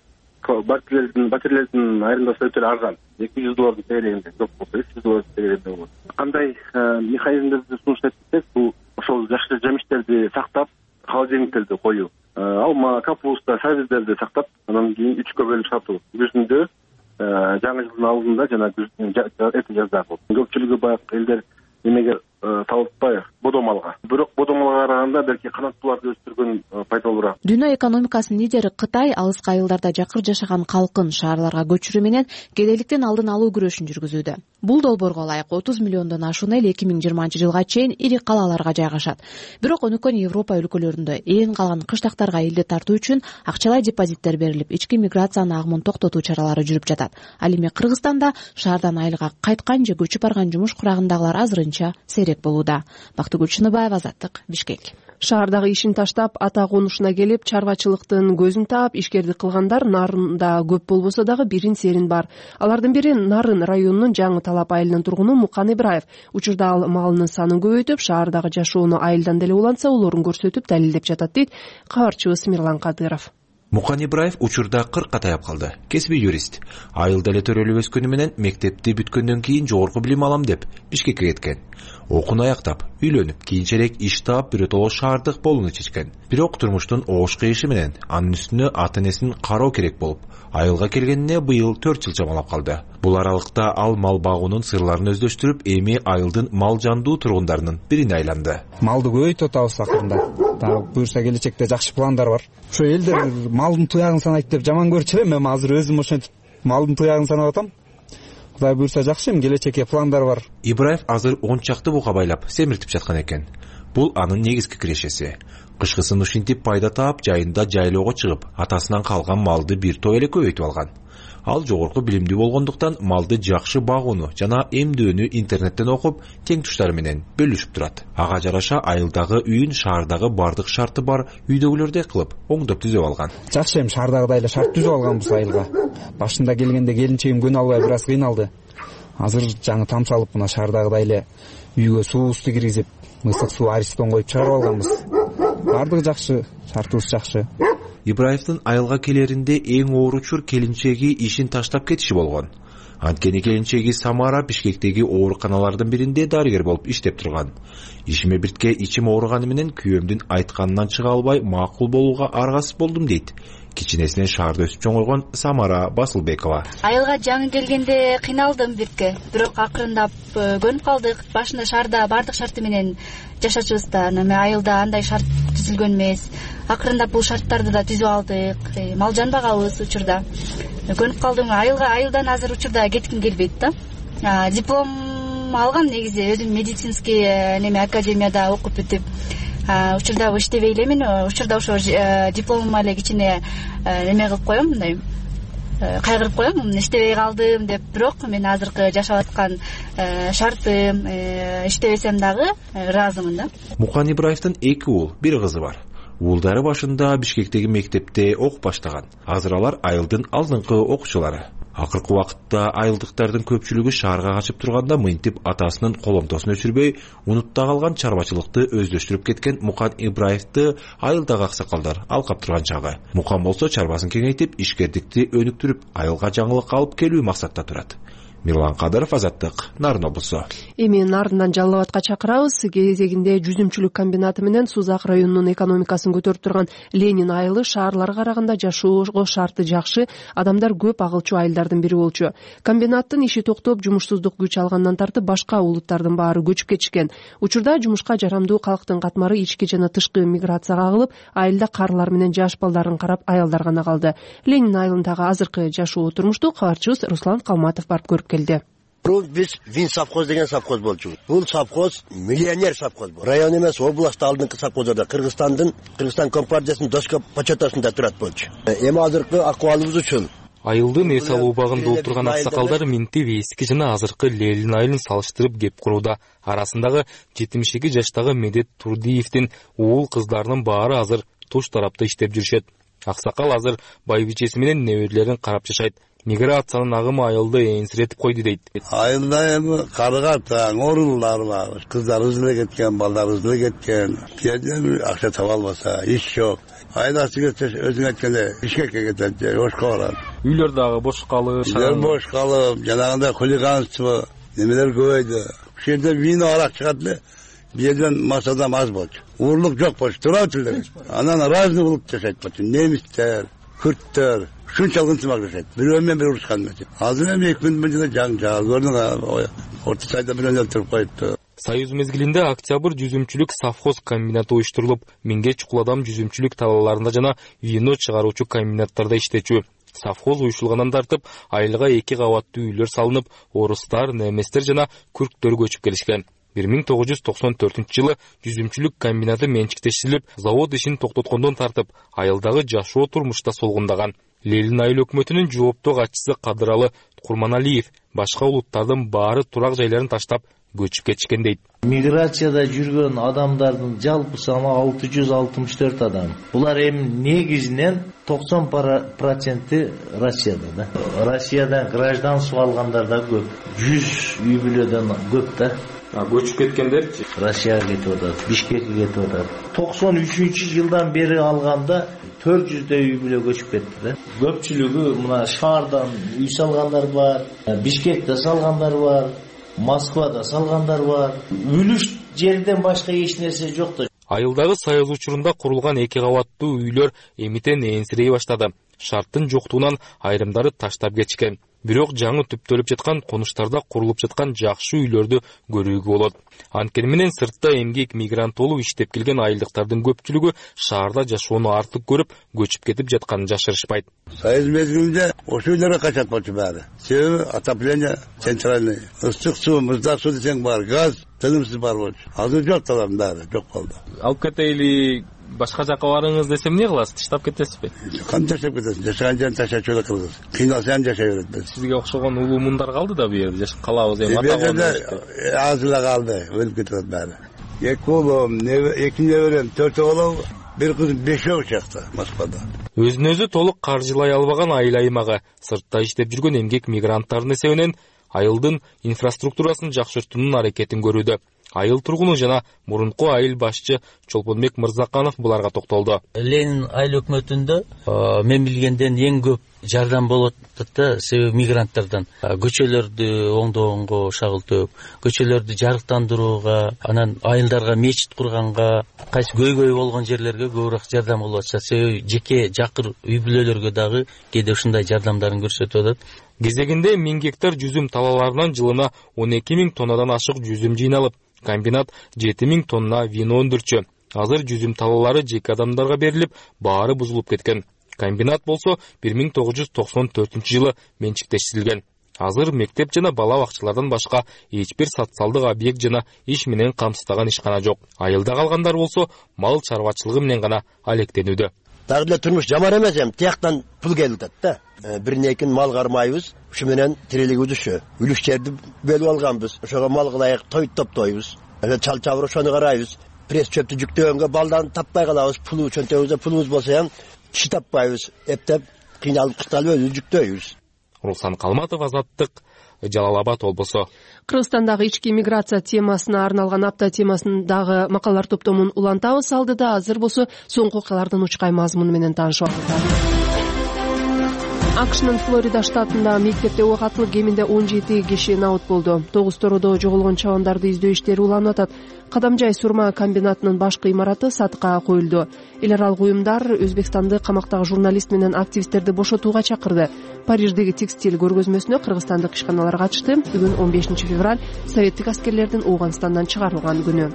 батирлердин арендасы өтө арзан. $200 тегерегинде, көп болсо $300 тегерегинде болот. Кандай механизмдерди сунуштайт десек, бул ошол жакшы жемиштерди сактап, холодильниктерди коюу, алма, капуста, сабиздерди сактап, анан кийин 3кө бөлүп сатуу. Күзүндө жаңы жылдын алдында жана эти жазда болот. Көпчүлүгү баягы элдер эмеге талаппай бодомалга. Бирок бодомалга караганда белки канаттууларды өстүргөн пайдалуураак. Дүйнө экономикасынын лидери Кытай алыскы айылдарда жакыр жашаган калкын шаарларга көчүрүү менен кедейликтен алдын алуу күрөшүн жүргүзүүдө. Бул долбоорго ылайык 30 миллиондон ашуун эл 2020-жылга чейин ири калаларга жайгашат. Бирок өнүккөн Европа өлкөлөрүндө ээн калган кыштактарга элди тартуу үчүн акчалай депозиттер берилип, ички миграциянын агымын токтотуу чаралары жүрүп жатат. Ал эми Кыргызстанда шаардан айылга кайткан же көчүп барган жумуш курагындагылар азырынча сейрек болууда. Бактыгүл Чыныбаева, Азаттык, Бишкек. Шаардагы ишин таштап, ата конушуна келип, чарбачылыктын көзүн таап, ишкердик кылгандар нарында көп болбосо дагы бирин серин бар. Алардын бири Нарын районунун Жаңы Талап айылынын тургуну Мукан Ибраев. Учурда ал малынын санын көбөйтүп, шаардагы жашоону айылдан деле улантса, олорун көрсөтүп, далилдеп жатат дейт кабарчыбыз Мирлан Кадыров. Мукан Ибраев учурда 40 таяп калды. Кесиби юрист. Айылда эле төрөлүп өскөнү менен мектепти бүткөндөн кийин жогорку билим алам деп Бишкекке кеткен. Окууну аяктап, үйлөнүп, кийинчерээк иш таап биротоло шаардык болууну чечкен. Бирок турмуштун оош кыйышы менен анын үстүнө ата-энесин кароо керек болуп, айылга келгенине быйыл 4 жыл чамалап калды. Бул аралыкта ал мал багуунун сырларын өздөштүрүп, эми айылдын мал жандуу тургундарынын бирине айланды. Малды көбөйтүп атабыз акырында. Дагы буюрса келечекте жакшы пландар бар. Ошо элдер малдын туягын санайт деп жаман көрчү элем, эми азыр өзүм ошентип малдын туягын санап атам. Кудай буюрса жакшы, эми келечекке пландар бар. Ибраев азыр 10 чакты бука байлап семиртип жаткан экен. Бул анын негизги кирешеси. Кышкысын ушинтип пайда таап, жайында жайлоого чыгып, атасынан калган малды бир топ эле көбөйтүп алган. Ал жогорку билимдүү болгондуктан малды жакшы багууну жана эмдөөнү интернеттен окуп, тең туштары менен бөлүшүп турат. Ага жараша айылдагы үйүн шаардагы бардык шарты бар үйдөгүлөрдөй кылып, оңдоп түзөп алган. Жакшы, эми шаардагыдай эле шарт түзүп алганбыз айылга. Башында келгенде келинчегим көнө албай бир аз кыйналды. Азыр жаңы там салып, мына шаардагыдай эле үйгө суубузду киргизип, мысык суу аристон коюп чыгарып алганбыз. Бардыгы жакшы, шартыбыз жакшы. Ибраевдин айылга келеринде эң оор учур келинчеги ишин таштап кетиши болгон. Анткени келинчеги Самара Бишкектеги ооруканалардын биринде дарыгер болуп иштеп турган. Ишиме биртке ичим ооруганы менен күйөөмдүн айтканынан чыга албай макул болууга аргасыз болдум дейт. Кичинесинен шаарда өсүп чоңойгон Самара Басылбекова. Айылга жаңы келгенде кыйналдым бирке, бирок акырындап көнүп калдык. Башында шаарда бардык шарты менен жашачубуз да, эми айылда андай шарт түзүлгөн эмес. Акырындап бул шарттарды да түзүп алдык. Мал жанбагабыз учурда. Көнүп калдым. Айылдан азыр учурда кетким келбейт да. Диплом алгам негизи, өзүм медицинский неме академияда окуп бүтүп, учурда иштебей элемин. Учурда ошо дипломума эле кичине неме кылып коем, мындай кайгырып коем, иштебей калдым деп. Бирок мен азыркы жашап аткан шартым, иштебесем дагы ыраазымын да. Мукан Ибраевдин 2 уул, 1 кызы бар. Уулдары башында Бишкектеги мектепте окуп баштаган. Азыр алар айылдын алдыңкы окуучулары. Акыркы убакытта айылдыктардын көпчүлүгү шаарга качып турганда мынтип атасынын коломтосун өчүрбөй, унутта калган чарбачылыкты өздөштүрүп кеткен Мукан Ибраевди айылдагы аксакалдар алкап турган чагы. Мукан болсо чарбасын кеңейтип, ишкердикти өнүктүрүп, айылга жаңылык алып келүү максатта турат. Мирлан Кадыров, Азаттык, Нарын облусу. Эми Нарындан Жалал Абадка чакырабыз. Кезегинде жүзүмчүлүк комбинаты менен Сузак районунун экономикасын көтөрүп турган Ленин айылы шаарларга караганда жашоого шарты жакшы, адамдар көп агылчу айылдардын бири болчу. Комбинаттын иши токтоп, жумушсуздук күч алгандан тартып башка улуттардын баары көчүп кетишкен. Учурда жумушка жарамдуу калктын катмары ички жана тышкы миграцияга агылып, айылда карлар менен жаш балдарын карап аялдар гана калды. Ленин айылындагы азыркы жашоо турмушту кабарчыбыз Руслан Калматов барып көрүп келди. Биз Вин совхоз деген совхоз болчу. Бул совхоз миллионер совхоз. Район эмес, област алдыңкы совхоздарда Кыргызстан компартиясынын доска почетасында турат болчу. Эми азыркы акыбалыбыз үчүн айылдын эс алуу убагында отурган аксакалдар минтип эски жана азыркы Ленин айылын салыштырып кеп курууда. Арасындагы 72 жаштагы Медет Турдиевдин уул кыздарынын баары азыр туш тарапта иштеп жүрүшөт. Аксакал азыр байбичеси менен неберелерин карап жашайт. Миграциянын агымы айылды энсиретип койду дейт. Айылда эми карыга таң оорулар бар. Кыздарыбыз деле кеткен, балдарыбыз деле кеткен. Кээде акча таба албаса, иш жок. Айдасы кетсе өзүң айткандай Бишкекке кетет, ошко барат. Үйлөр дагы бош калып, жанагындай хулиганство, немелер көбөйдү. Ушул жерде вино арак чыгат эле. Бирден масадан аз болчу. Уурлук жок болчу, турат эле. Анан разный улут жашайт болчу. Немистер, күрттөр, шунчалык ынтымак жашайт. Бирөө менен бири урушкан эмес. Азыр эми 2 күн мынча жаң көрдүң, орто сайда бирөө өлтүрүп коюпту. Союз мезгилинде октябрь жүзүмчүлүк совхоз комбинаты уюштурулуп, 1000ге чукул адам жүзүмчүлүк талааларында жана вино чыгаруучу комбинаттарда иштечү. Совхоз уюшулгандан тартып, айылга 2 кабаттуу үйлөр салынып, орустар, неместер жана күрктөр көчүп келишкен. 1994-жылы жүзүмчүлүк комбинаты менчиктештирилип, завод ишин токтоткондон тартып, айылдагы жашоо турмушта солгундаган. Ленин айыл өкмөтүнүн жооптуу катчысы Кадыралы Курманалиев башка улуттардын баары турак жайларын таштап көчүп кетишкен дейт. Миграцияда жүргөн адамдардын жалпы саны 664 адам. Булар эми негизинен 90% Россияда да. Россиядан гражданство алгандар да көп. 100 үй бүлөдөн көп да. Көчүп кеткендер Россияга кетип атат, Бишкекке кетип атат. 93-жылдан бери алганда 400 үй бүлө көчүп кетти да. Көпчүлүгү мына шаардан үй салгандар бар, Бишкекте салгандар бар, Москвада салгандар бар. Үлүш жерден башка эч нерсе жок да. Айылдагы Союз учурунда курулган 2 кабаттуу үйлөр эмитен энсирей баштады. Шарттын жоктугунан айрымдары таштап кетишкен. Бирок жаңы түптөлүп жаткан конуштарда курулуп жаткан жакшы үйлөрдү көрүүгө болот. Анткени менен сыртта эмгек мигрант болуп иштеп келген айылдыктардын көпчүлүгү шаарда жашоону артык көрүп, көчүп кетип жатканын жашырышпайт. Союз мезгилинде ошол үйлөргө качат болчу баары. Себеби отопление центральный, ысык суу, муздак суу десең бар, газ тынымсыз бар болчу. Азыр жок талардын баары, жок болду. Алып кетейли, башка жака барыңыз десем эмне кыласыз? Таштап кетесизби? Кантип таштап кетесиз? Жашаган жерин таштачу эле кыргыз. Кыйналса ham жашай берет. Сизге окшогон улуумундар калды да бу жерде. Жашап калабыз эми ата-бабалар. Аз эле калды, өлүп кетет баары. 2 улум, 2 неберем, 4 улум, бир кыз 5 учакта Москвада. Өзүн өзү толук каржылай албаган айыл аймагы сыртта иштеп жүргөн эмгек мигранттардын эсебинен айылдын инфраструктурасын жакшыртуунун аракетин көрүүдө. Айыл тургуну жана мурунку айыл башчы Чолпонбек Мырзаканов буларга токтолду. Ленин айыл өкмөтүндө мен билгенден эң көп жардам болот да, себеби мигранттардан. Көчөлөрдү оңдогонго шагылтып, көчөлөрдү жарыктандырууга, анан айылдарга мечит курганга, кайсы көйгөй болгон жерлерге көбүрөөк жардам болуп атат. Себеби жеке жакыр үй бүлөлөргө дагы кээде ушундай жардамдарын көрсөтүп атат. Кезегинде 1000 гектар жүзүм талаларынан жылына 12.000 тоннадан ашык жүзүм жыйналып, комбинат 7.000 тонна вино өндүрчү. Азыр жүзүм талалары жеке адамдарга берилип, баары бузулуп кеткен. Комбинат болсо 1994 жылы менчиктештирилген. Азыр мектеп жана бала бакчалардан башка эч бир социалдык объект жана иш менен камсыздаган ишкана жок. Айылда калгандар болсо мал чарбачылыгы менен гана алектенүүдө. Дагы эле турмуш жаман эмес, эми тияктан пул келип атат да. Биринекин мал кармайбыз, ушу менен тирилигибиз ушу. Үлүш жерди бөлүп алганбыз. Ошого мал кылайык, той топтойбуз. Чал чабыр ошону карайбыз. Пресс чөптү жүктөгөнгө балдан таппай калабыз. Пулу чөнтөгүбүздө пулубуз болсо ham киши таппайбыз. Эптеп кыйналып кышталып өзүбүз жүктөйбүз. Руслан Калматов, Азаттык, Жалал Абад облусу. Кыргызстандагы ички миграция темасына арналган апта темасындагы макалалар топтомун улантабыз. Алдыда азыр болсо соңку окуялардын учкай мазмуну менен таанышып алабыз. АКШнын Флорида штатында мектепте ок атылып кеминде 17 киши набут болду. 9 тородо жоголгон чабандарды издөө иштери уланып атат. Кадамжай сурма комбинатынын башкы имараты сатыкка коюлду. Эл аралык уюмдар Өзбекстанды камактагы журналист менен активисттерди бошотууга чакырды. Париждеги текстиль көргөзмөсүнө кыргызстандык ишканалар катышты. Бүгүн 15 февраль советтик аскерлердин Ооганстандан чыгарылган күнү.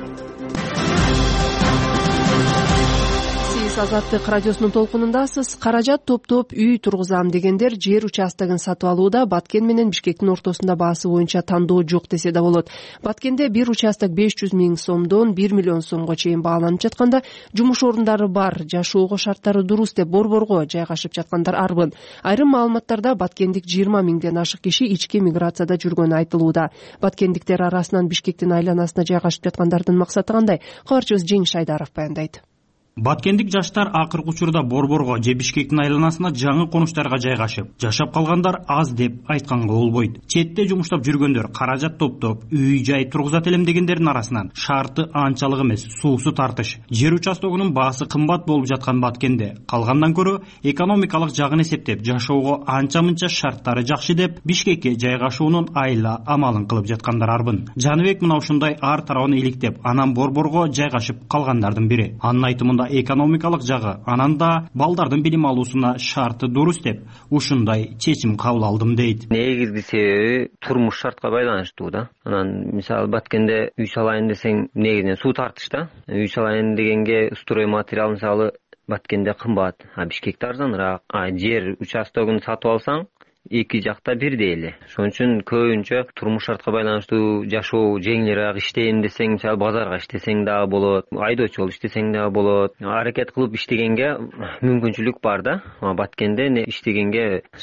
Азаттык радиосунун толкунундасыз. Каражат топтоп үй тургузам дегендер жер участогун сатып алууда Баткен менен Бишкектин ортосунда баасы боюнча тандоо жок десе да болот. Баткенде бир участок 500 000 сомдон 1 миллион сомго чейин бааланып жатканда, жумуш орундары бар, жашоого шарттары дурус деп борборго жайгашып жаткандар арбын. Айрым маалыматтарда Баткендик 20 000ден ашык киши ички миграцияда жүргөнү айтылууда. Баткендиктер арасынан Бишкектин айланасына жайгашып жаткандардын максаты кандай? Кабарчыбыз Жеңиш Айдаров баяндайт. Баткендик жаштар акыркы учурда борборго же Бишкектин айланасына жаңы конуштарга жайгашып, жашап калгандар аз деп айтканга болбойт. Четте жумуштап жүргөндөр каражат топтоп, үй-жай тургузат элем дегендердин арасынан шарты анчалык эмес, суусу тартыш. Жер участогунун баасы кымбат болуп жаткан Баткенде калгандан көрө экономикалык жагын эсептеп, жашоого анча-мынча шарттары жакшы деп Бишкекке жайгашуунун айла амалын кылып жаткандар арбын. Жаныбек мына ушундай ар тарабын иликтеп, анан борборго жайгашып калгандардын бири. Анын айтымында экономикалык жагы, анан да балдардын билим алуусуна шарты дурус деп ушундай чечим кабыл алдым дейт. Негизги себеби турмуш шартка байланыштуу да. Анан мисалы Баткенде үй салайын десең негизинен суу тартыш да. Үй салайын дегенге строй материал мисалы Баткенде кымбат, Бишкекте арзаныраак. Жер участогун сатып алсаң эки жакта бирдей эле. Ошон үчүн көбүнчө турмуш шартка байланыштуу жашоо жеңилирээк, иштейм десең, мисалы базарга иштесең дагы болот, айдоочу болуп иштесең дагы болот. Аракет кылып иштегенге мүмкүнчүлүк бар да. Баткенде иштегенге шарт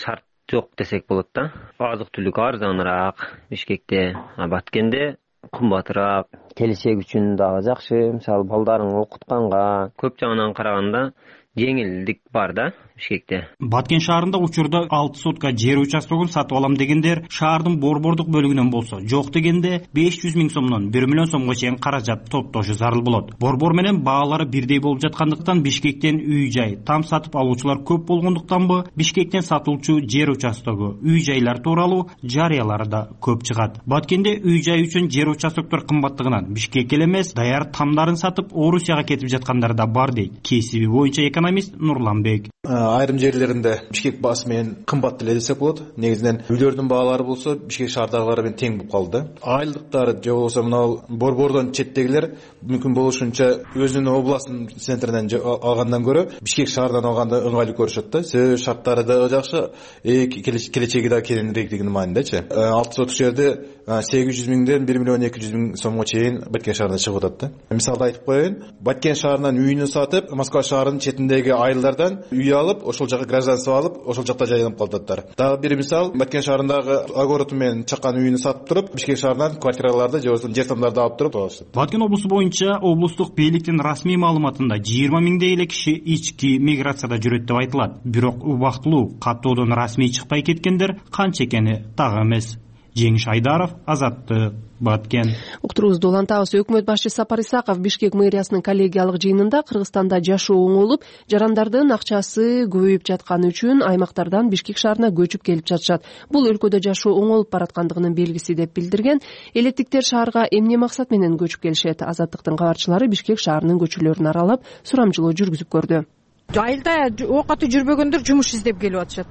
жок десек болот да. Азык-түлүк арзаныраак Бишкекте, Баткенде кымбатыраак. Келечек үчүн дагы жакшы. Мисалы балдарын окутканга көп жагынан караганда жеңилдик бар да Бишкекте. Баткен шаарында учурда 6 сотка жер участогун сатып алам дегендер шаардын борбордук бөлүгүнөн болсо, жок дегенде 500 000 сомдон 1 миллион сомго чейин каражат топтошу зарыл болот. Борбор менен баалары бирдей болуп жаткандыктан Бишкектен үй-жай, там сатып алуучулар көп болгондуктанбы, Бишкектен сатылчу жер участогу, үй-жайлар тууралуу жарыялары да көп чыгат. Баткенде үй-жай үчүн жер участоктор кымбаттыгынан Бишкекке эмес, даяр тамдарын сатып Орусияга кетип жаткандар да бар дейт кесиби боюнча экономист Нурланбек. Айрым жерлеринде Бишкек баасы менен кымбат эле десек болот. Негизинен үйлөрдүн баалары болсо Бишкек шаардагылары менен тең болуп калды. Айлыктары же болбосо мына борбордон четтегилер мүмкүн болушунча өзүнүн областын центринен алгандан көрө Бишкек шаардан алганды ыңгайлуу көрүшөт да. Себеби шарттары да жакшы, келечеги да кененирээктигинин маанидачы. 6 сотук жерде 800 000ден 1 миллион 200 000 сомго чейин Баткен шаарында чыгып атат да. Мисалда айтып коеюн, Баткен шаарынан үйүнү сатып, Москва шаарынын четиндеги айылдардан үй алып, ошол жака гражданство алып, ошол жакта жайланып калататтар. Дагы бир мисал, Баткен шаарындагы огород менен чаккан үйүнү сатып туруп, Бишкек шаарынан квартираларды же болбосо жер тамдарды алып туруп алышат. Баткен облусу боюнча облустук бийликтин расмий маалыматында 20 000дей эле киши ички миграцияда жүрөт деп айтылат. Бирок убактылуу каттоодон расмий чыкпай кеткендер канча экени так эмес. Жеңиш Айдаров, Азаттык, Баткен. Уктуруубузду улантабыз. Өкмөт башчысы Сапар Исаков Бишкек мэриясынын коллегиялык жыйынында Кыргызстанда жашоо оңолуп, жарандардын акчасы көбөйүп жатканы үчүн аймактардан Бишкек шаарына көчүп келип жатышат. Бул өлкөдө жашоо оңолуп бараткандыгынын белгиси деп билдирген. Элеттиктер шаарга эмне максат менен көчүп келишет? Азаттыктын кабарчылары Бишкек шаарынын көчөлөрүн аралап, сурамжылоо жүргүзүп көрдү. Айылда оокаты жүрбөгөндөр жумуш издеп келип атышат.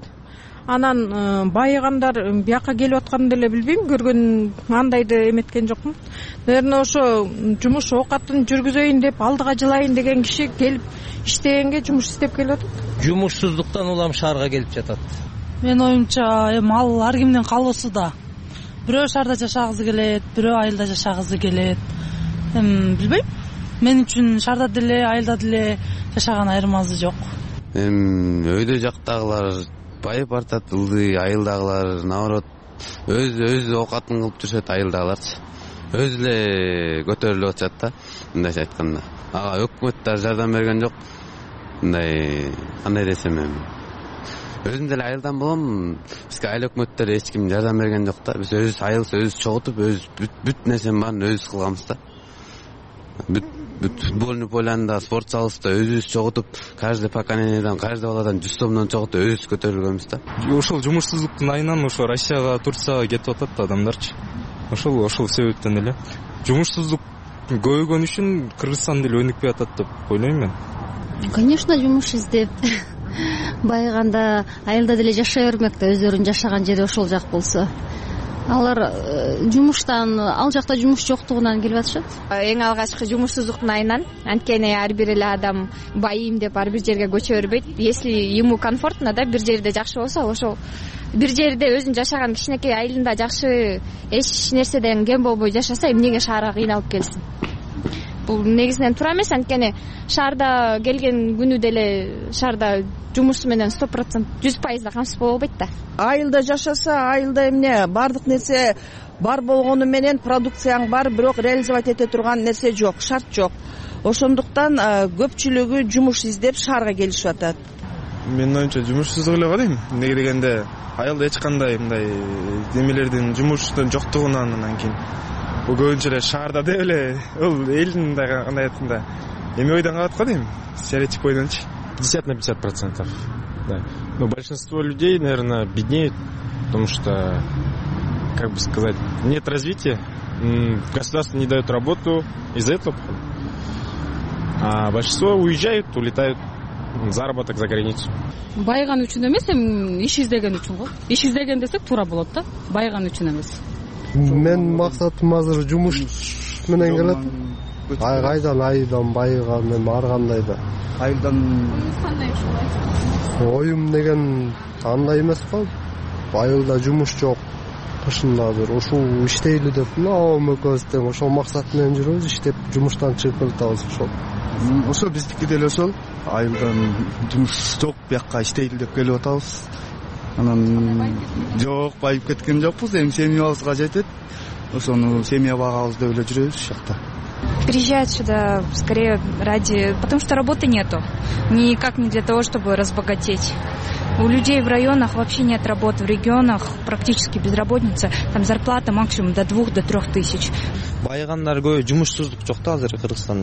Анан байыгандар бияка келип атканын деле билбейм, көргөн андайды эметкен жокмун. Наверное, ошо жумуш оокатын жүргүзөйүн деп, алдыга жылайын деген киши келип иштегенге жумуш издеп келип атат. Жумушсуздуктан улам шаарга келип жатат. Мен оюмча, ал ар кимдин каалоосу да. Бирөө шаарда жашагысы келет, бирөө айылда жашагысы келет. Билбейм. Мен үчүн шаарда деле, айылда деле жашаган айырмасы жок. Өйдө жактагылар байып бартат, ылдый, айылдагылар наоборот өз оокатын кылып жүрүшөт, айылдагыларчы өзү эле көтөрүлүп атышат да. Мындайча айтканда, ага өкмөт да жардам берген жок. Мындай кандай десем, өзүм деле айылдан болом, бизге айыл өкмөттөр эч ким жардам берген жок да. Биз өзүбүз айыл, өзүбүз чогултуп, бүт нерсенин баарын өзүбүз кылганбыз да. Больный полянда, спорт залыбызда өзүбүз чогултуп, каждый поколениеден, каждый баладан 100 сомдон чогултуп өзүбүз көтөрүлгөнбүз да. Ошол жумушсуздуктун айынан ошо Россияга, Турцияга кетип атат адамдарчы. Ошол себептен эле. Жумушсуздук көбөйгөн үчүн Кыргызстан деле өнүкпөй атат деп ойлойм мен. Конечно, жумуш издеп байыганда айылда деле жашай бермек да, өздөрүнүн жашаган жери ошол жак болсо. Алар жумуштан, ал жакта жумуш жоктугунан келип атышат. Эң алгачкы жумушсуздуктун айынан, анткени ар бир эле адам байыйм деп ар бир жерге көчө бербейт. Если ему комфортно да, бир жерде жакшы болсо, ошол бир жерде өзүнүн жашаган кичинекей айылында жакшы эч нерседен кем болбой жашаса, эмнеге шаарга кыйналып келсин? Бул негизинен туура эмес, анткени шаарда келген күнү деле шаарда жумушу менен 100%, 100% камсыз боло албайт да. Айылда жашаса, айылда эмне бардык нерсе бар болгону менен продукцияң бар, бирок реализовать эте турган нерсе жок, шарт жок. Ошондуктан көпчүлүгү жумуш издеп шаарга келишип атат. Менин оюмча жумушсуздук эле го дейм. Эмнеге дегенде айылда эч кандай мындай демелердин жумуштун жоктугунан, анан кийин бул көбүнчө эле шаарда деп эле ул элдин кандай айтканда эме ойдон калат го дейм, стереотип ойдончу. 50 на 50%. Да. Но большинство людей, наверное, беднеют, потому что, как бы сказать, нет развития, государство не дает работу из-за этого. А большинство уезжают, улетают заработок за границу. Байыган үчүн эмес, иш издеген үчүн го. Иш издеген десек туура болот да, байыган үчүн эмес. Мен максатым азыр жумуш менен келет. Айдан байыган, мен ар кандай да. Айылдан оюм деген андай эмес го. Айылда жумуш жок. Кышында бир ушул иштейли деп, мына экөөбүз тең ошол максат менен жүрөбүз, иштеп жумуштан чыгып келатабыз ошол. Биздики деле ошол. Айылдан жумуш жок, бияка иштейли деп келип атабыз. анан жок, байып кеткен жокпуз. Эми семьябызга жетет. Ошону семья багабыз деп эле жүрөбүз ушул жакта. Приезжают сюда скорее потому что работы нету. Никак не для того, чтобы разбогатеть. У людей в районах вообще нет работы, в регионах практически безработица, там зарплата максимум до 2 до 3 тысяч. Байыгандар көп, жумушсуздук жок да азыр Кыргызстанда.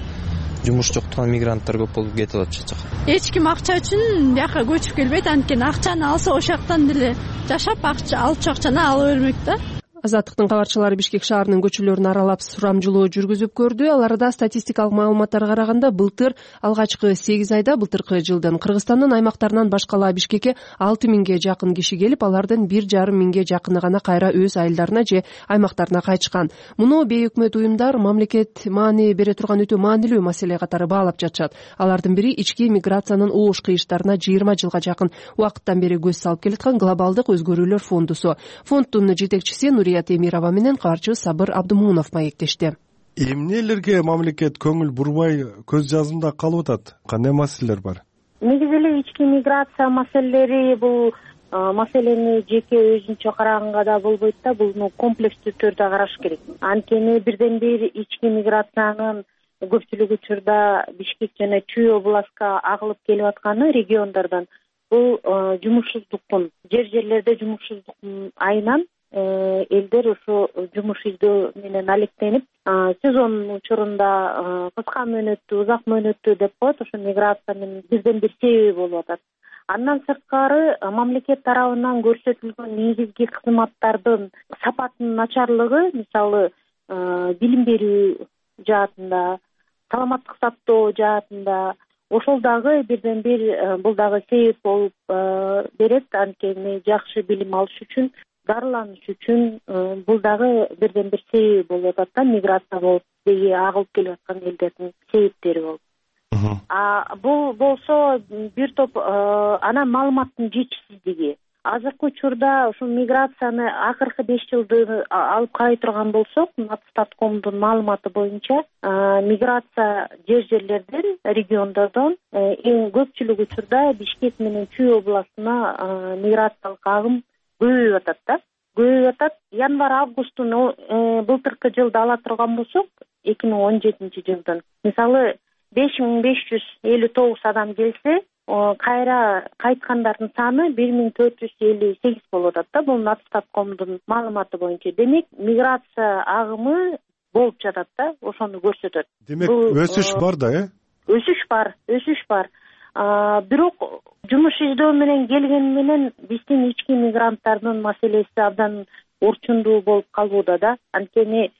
Жумуш жоктуган мигранттар көп болуп кетип атышат жака. Эч ким акча үчүн бияка көчүп келбейт, анткени акчаны алса ошол жактан деле жашап алчу акчаны ала бермек да. Азаттыктын кабарчылары Бишкек шаарынын көчөлөрүн аралап сурамжылоо жүргүзүп көрдү. Аларда статистикалык маалыматтарга караганда былтыр алгачкы 8 айда былтыркы жылдын Кыргызстандын аймактарынан башкала Бишкекке 6000ге жакын киши келип, алардын 1,5 миңге жакыны гана кайра өз айылдарына же аймактарына кайтышкан. Муну бейөкмөт уюмдар мамлекет маани бере турган өтө маанилүү маселе катары баалап жатышат. Алардын бири ички миграциянын оош кыйыштарына 20 жылга жакын убакыттан бери көз салып келаткан глобалдык өзгөрүүлөр фондусу. Фонддун жетекчиси Эмирова менен кабарчы Сабыр Абдымунов маектешти. Эмнелерге мамлекет көңүл бурбай көз жазымда калып атат? Кандай маселелер бар? Негизи эле ички миграция маселелери бул маселени жеке өзүнчө караганга да болбойт да, буну комплекстүү түрдө караш керек. Анткени бирден бир ички миграциянын көпчүлүк учурда Бишкек жана Чүй областка агылып келип атканы региондордон бул жумушсуздуктун, жерлерде жумушсуздуктун айынан элдер ошо жумуш издөө менен алектенип, сезон учурунда кыска мөөнөттүү, узак мөөнөттүү деп коет, ошо миграциянын бирден бир себеби болуп атат. Андан сырткары мамлекет тарабынан көрсөтүлгөн негизги кызматтардын сапатынын начарлыгы, мисалы билим берүү жаатында, саламаттык сактоо жаатында, ошол дагы бирден бир бул дагы себеп болуп берет. Анткени жакшы билим алыш үчүн, дарыланыш үчүн бул дагы бирден бир себеп болуп атат да, миграция болуп деги агылып келип аткан элдердин себептери болуп. Бул болсо бир топ анан маалыматтын жетишсиздиги. Азыркы учурда ушул миграцияны акыркы 5 жылды алып карай турган болсок, Статкомдун маалыматы боюнча миграция жерлерден, региондордон эң көпчүлүк учурда Бишкек менен Чүй областына миграциялык агым көбөйүп атат да. Көбөйүп атат. Январь-августтун былтыркы жылды ала турган болсок, 2017 жылдын мисалы 5559 адам келсе, кайра кайткандардын саны 1458 болуп атат да. Бул Статкомдун маалыматы боюнча. Демек, миграция агымы болуп жатат да, ошону көрсөтөт. Демек, өсүш бар да, Өсүш бар. Бирок жумуш издөө менен келгени менен биздин ички мигранттардын маселеси абдан орчундуу болуп калууда да. Анткени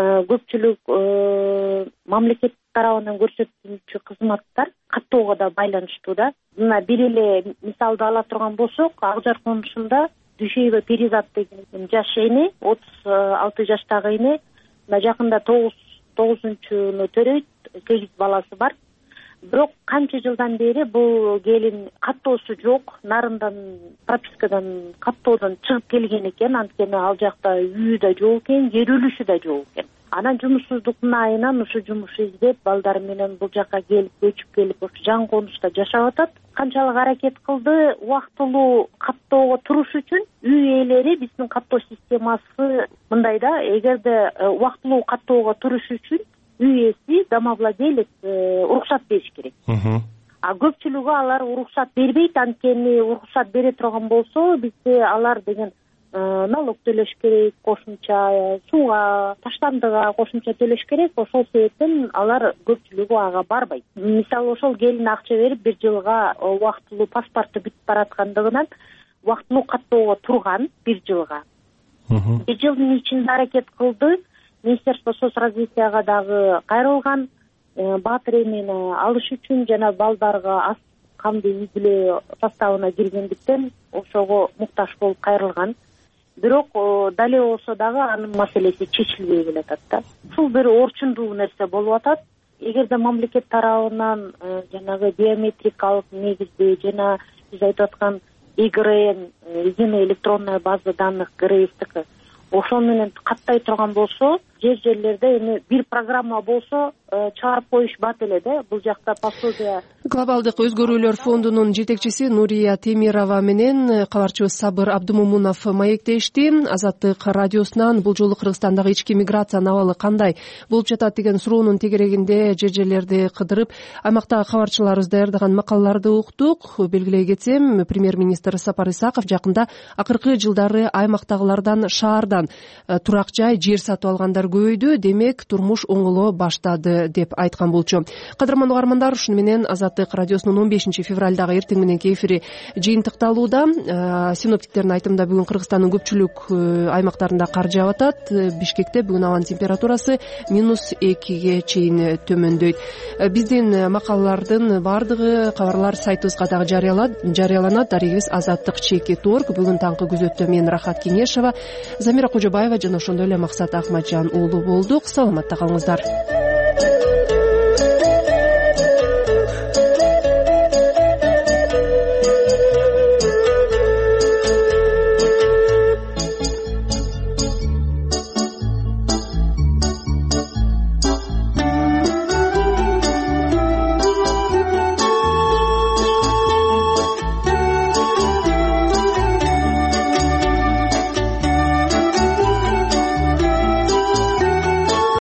көпчүлүк мамлекет тарабынан көрсөтүлчү кызматтар каттоого да байланыштуу да. Мына бир эле мисалды ала турган болсок, Акжар конушунда Дүйшөйбө Перизат деген жаш эне, 36 жаштагы эне, жакында 9-чуну төрөйт, 8 баласы бар. Бирок канча жылдан бери бул келин каттоосу жок, нарындан, пропискадан, каттоодон чыгып келген экен. Анткени ал жакта үйү да жок экен, жер үлүшү да жок экен. Анан жумушсуздуктун айынан ушу жумуш издеп, балдары менен бул жакка келип, көчүп келип, ушу жан конушта жашап атат. Канчалык аракет кылды, убактылуу каттоого туруш үчүн үй ээлери биздин каттоо системасы мындай да, эгерде убактылуу каттоого туруш үчүн үй ээси, домовладелец уруксат бериш керек. Көпчүлүгү алар уруксат бербейт, анткени уруксат бере турган болсо, бизде алар деген налог төлөш керек, кошумча сууга, таштандыга кошумча төлөш керек. Ошол себептен алар көпчүлүгү ага барбайт. Мисалы, ошол келин акча берип 1 жылга убактылуу паспорту бүтүп бараткандыгынан убактылуу каттоого турган 1 жылга. 1 жылдын ичинде аракет кылды. Министерство соцразвитияга дагы кайрылган, баатыр эмени алыш үчүн жана балдарга аз камдуу үй бүлө составына киргендиктен ошого муктаж болуп кайрылган. Бирок дале болсо дагы анын маселеси чечилбей келатат да. Ушул бир орчундуу нерсе болуп атат. Эгерде мамлекет тарабынан жанагы биометрикалык негизде жана биз айтып аткан ИГРН, единая электронная база данных ГРСТК, ошол менен каттай турган болсо, жерлерде эми бир программа болсо чыгарып коюшпат эле да. Бул жакта пособие Глобалдык өзгөрүүлөр фондунун жетекчиси Нурия Темирова менен кабарчыбыз Сабыр Абдумомунов маектешти. Азаттык радиосунан бул жолу Кыргызстандагы ички миграциянын абалы кандай болуп жатат деген суроонун тегерегинде жер-жерлерди кыдырып, аймактагы кабарчыларыбыз даярдаган макалаларды уктук. Белгилей кетсем, премьер-министр Сапар Исаков жакында акыркы жылдары аймактагылардан шаардан турак жай, жер сатып алгандар көбөйдү, демек турмуш оңоло баштады деп айткан болчу. Кадырман угармандар, ушуну менен Азаттык радиосунун 15 февралдагы эртең мененки эфири жыйынтыкталууда. Синоптиктердин айтымында бүгүн Кыргызстандын көпчүлүк аймактарында кар жаап атат. Бишкекте бүгүн абанын температурасы -2 чейин төмөндөйт. Биздин макалалардын баардыгы кабарлар сайтыбызга дагы жарыяланат. Дарегибиз azattik.org. Бүгүн таңкы күзөттө мен Рахат Кеңешова, Замира Кожобаева жана ошондой эле Максат Акматжан уулу болдук. Саламатта калыңыздар.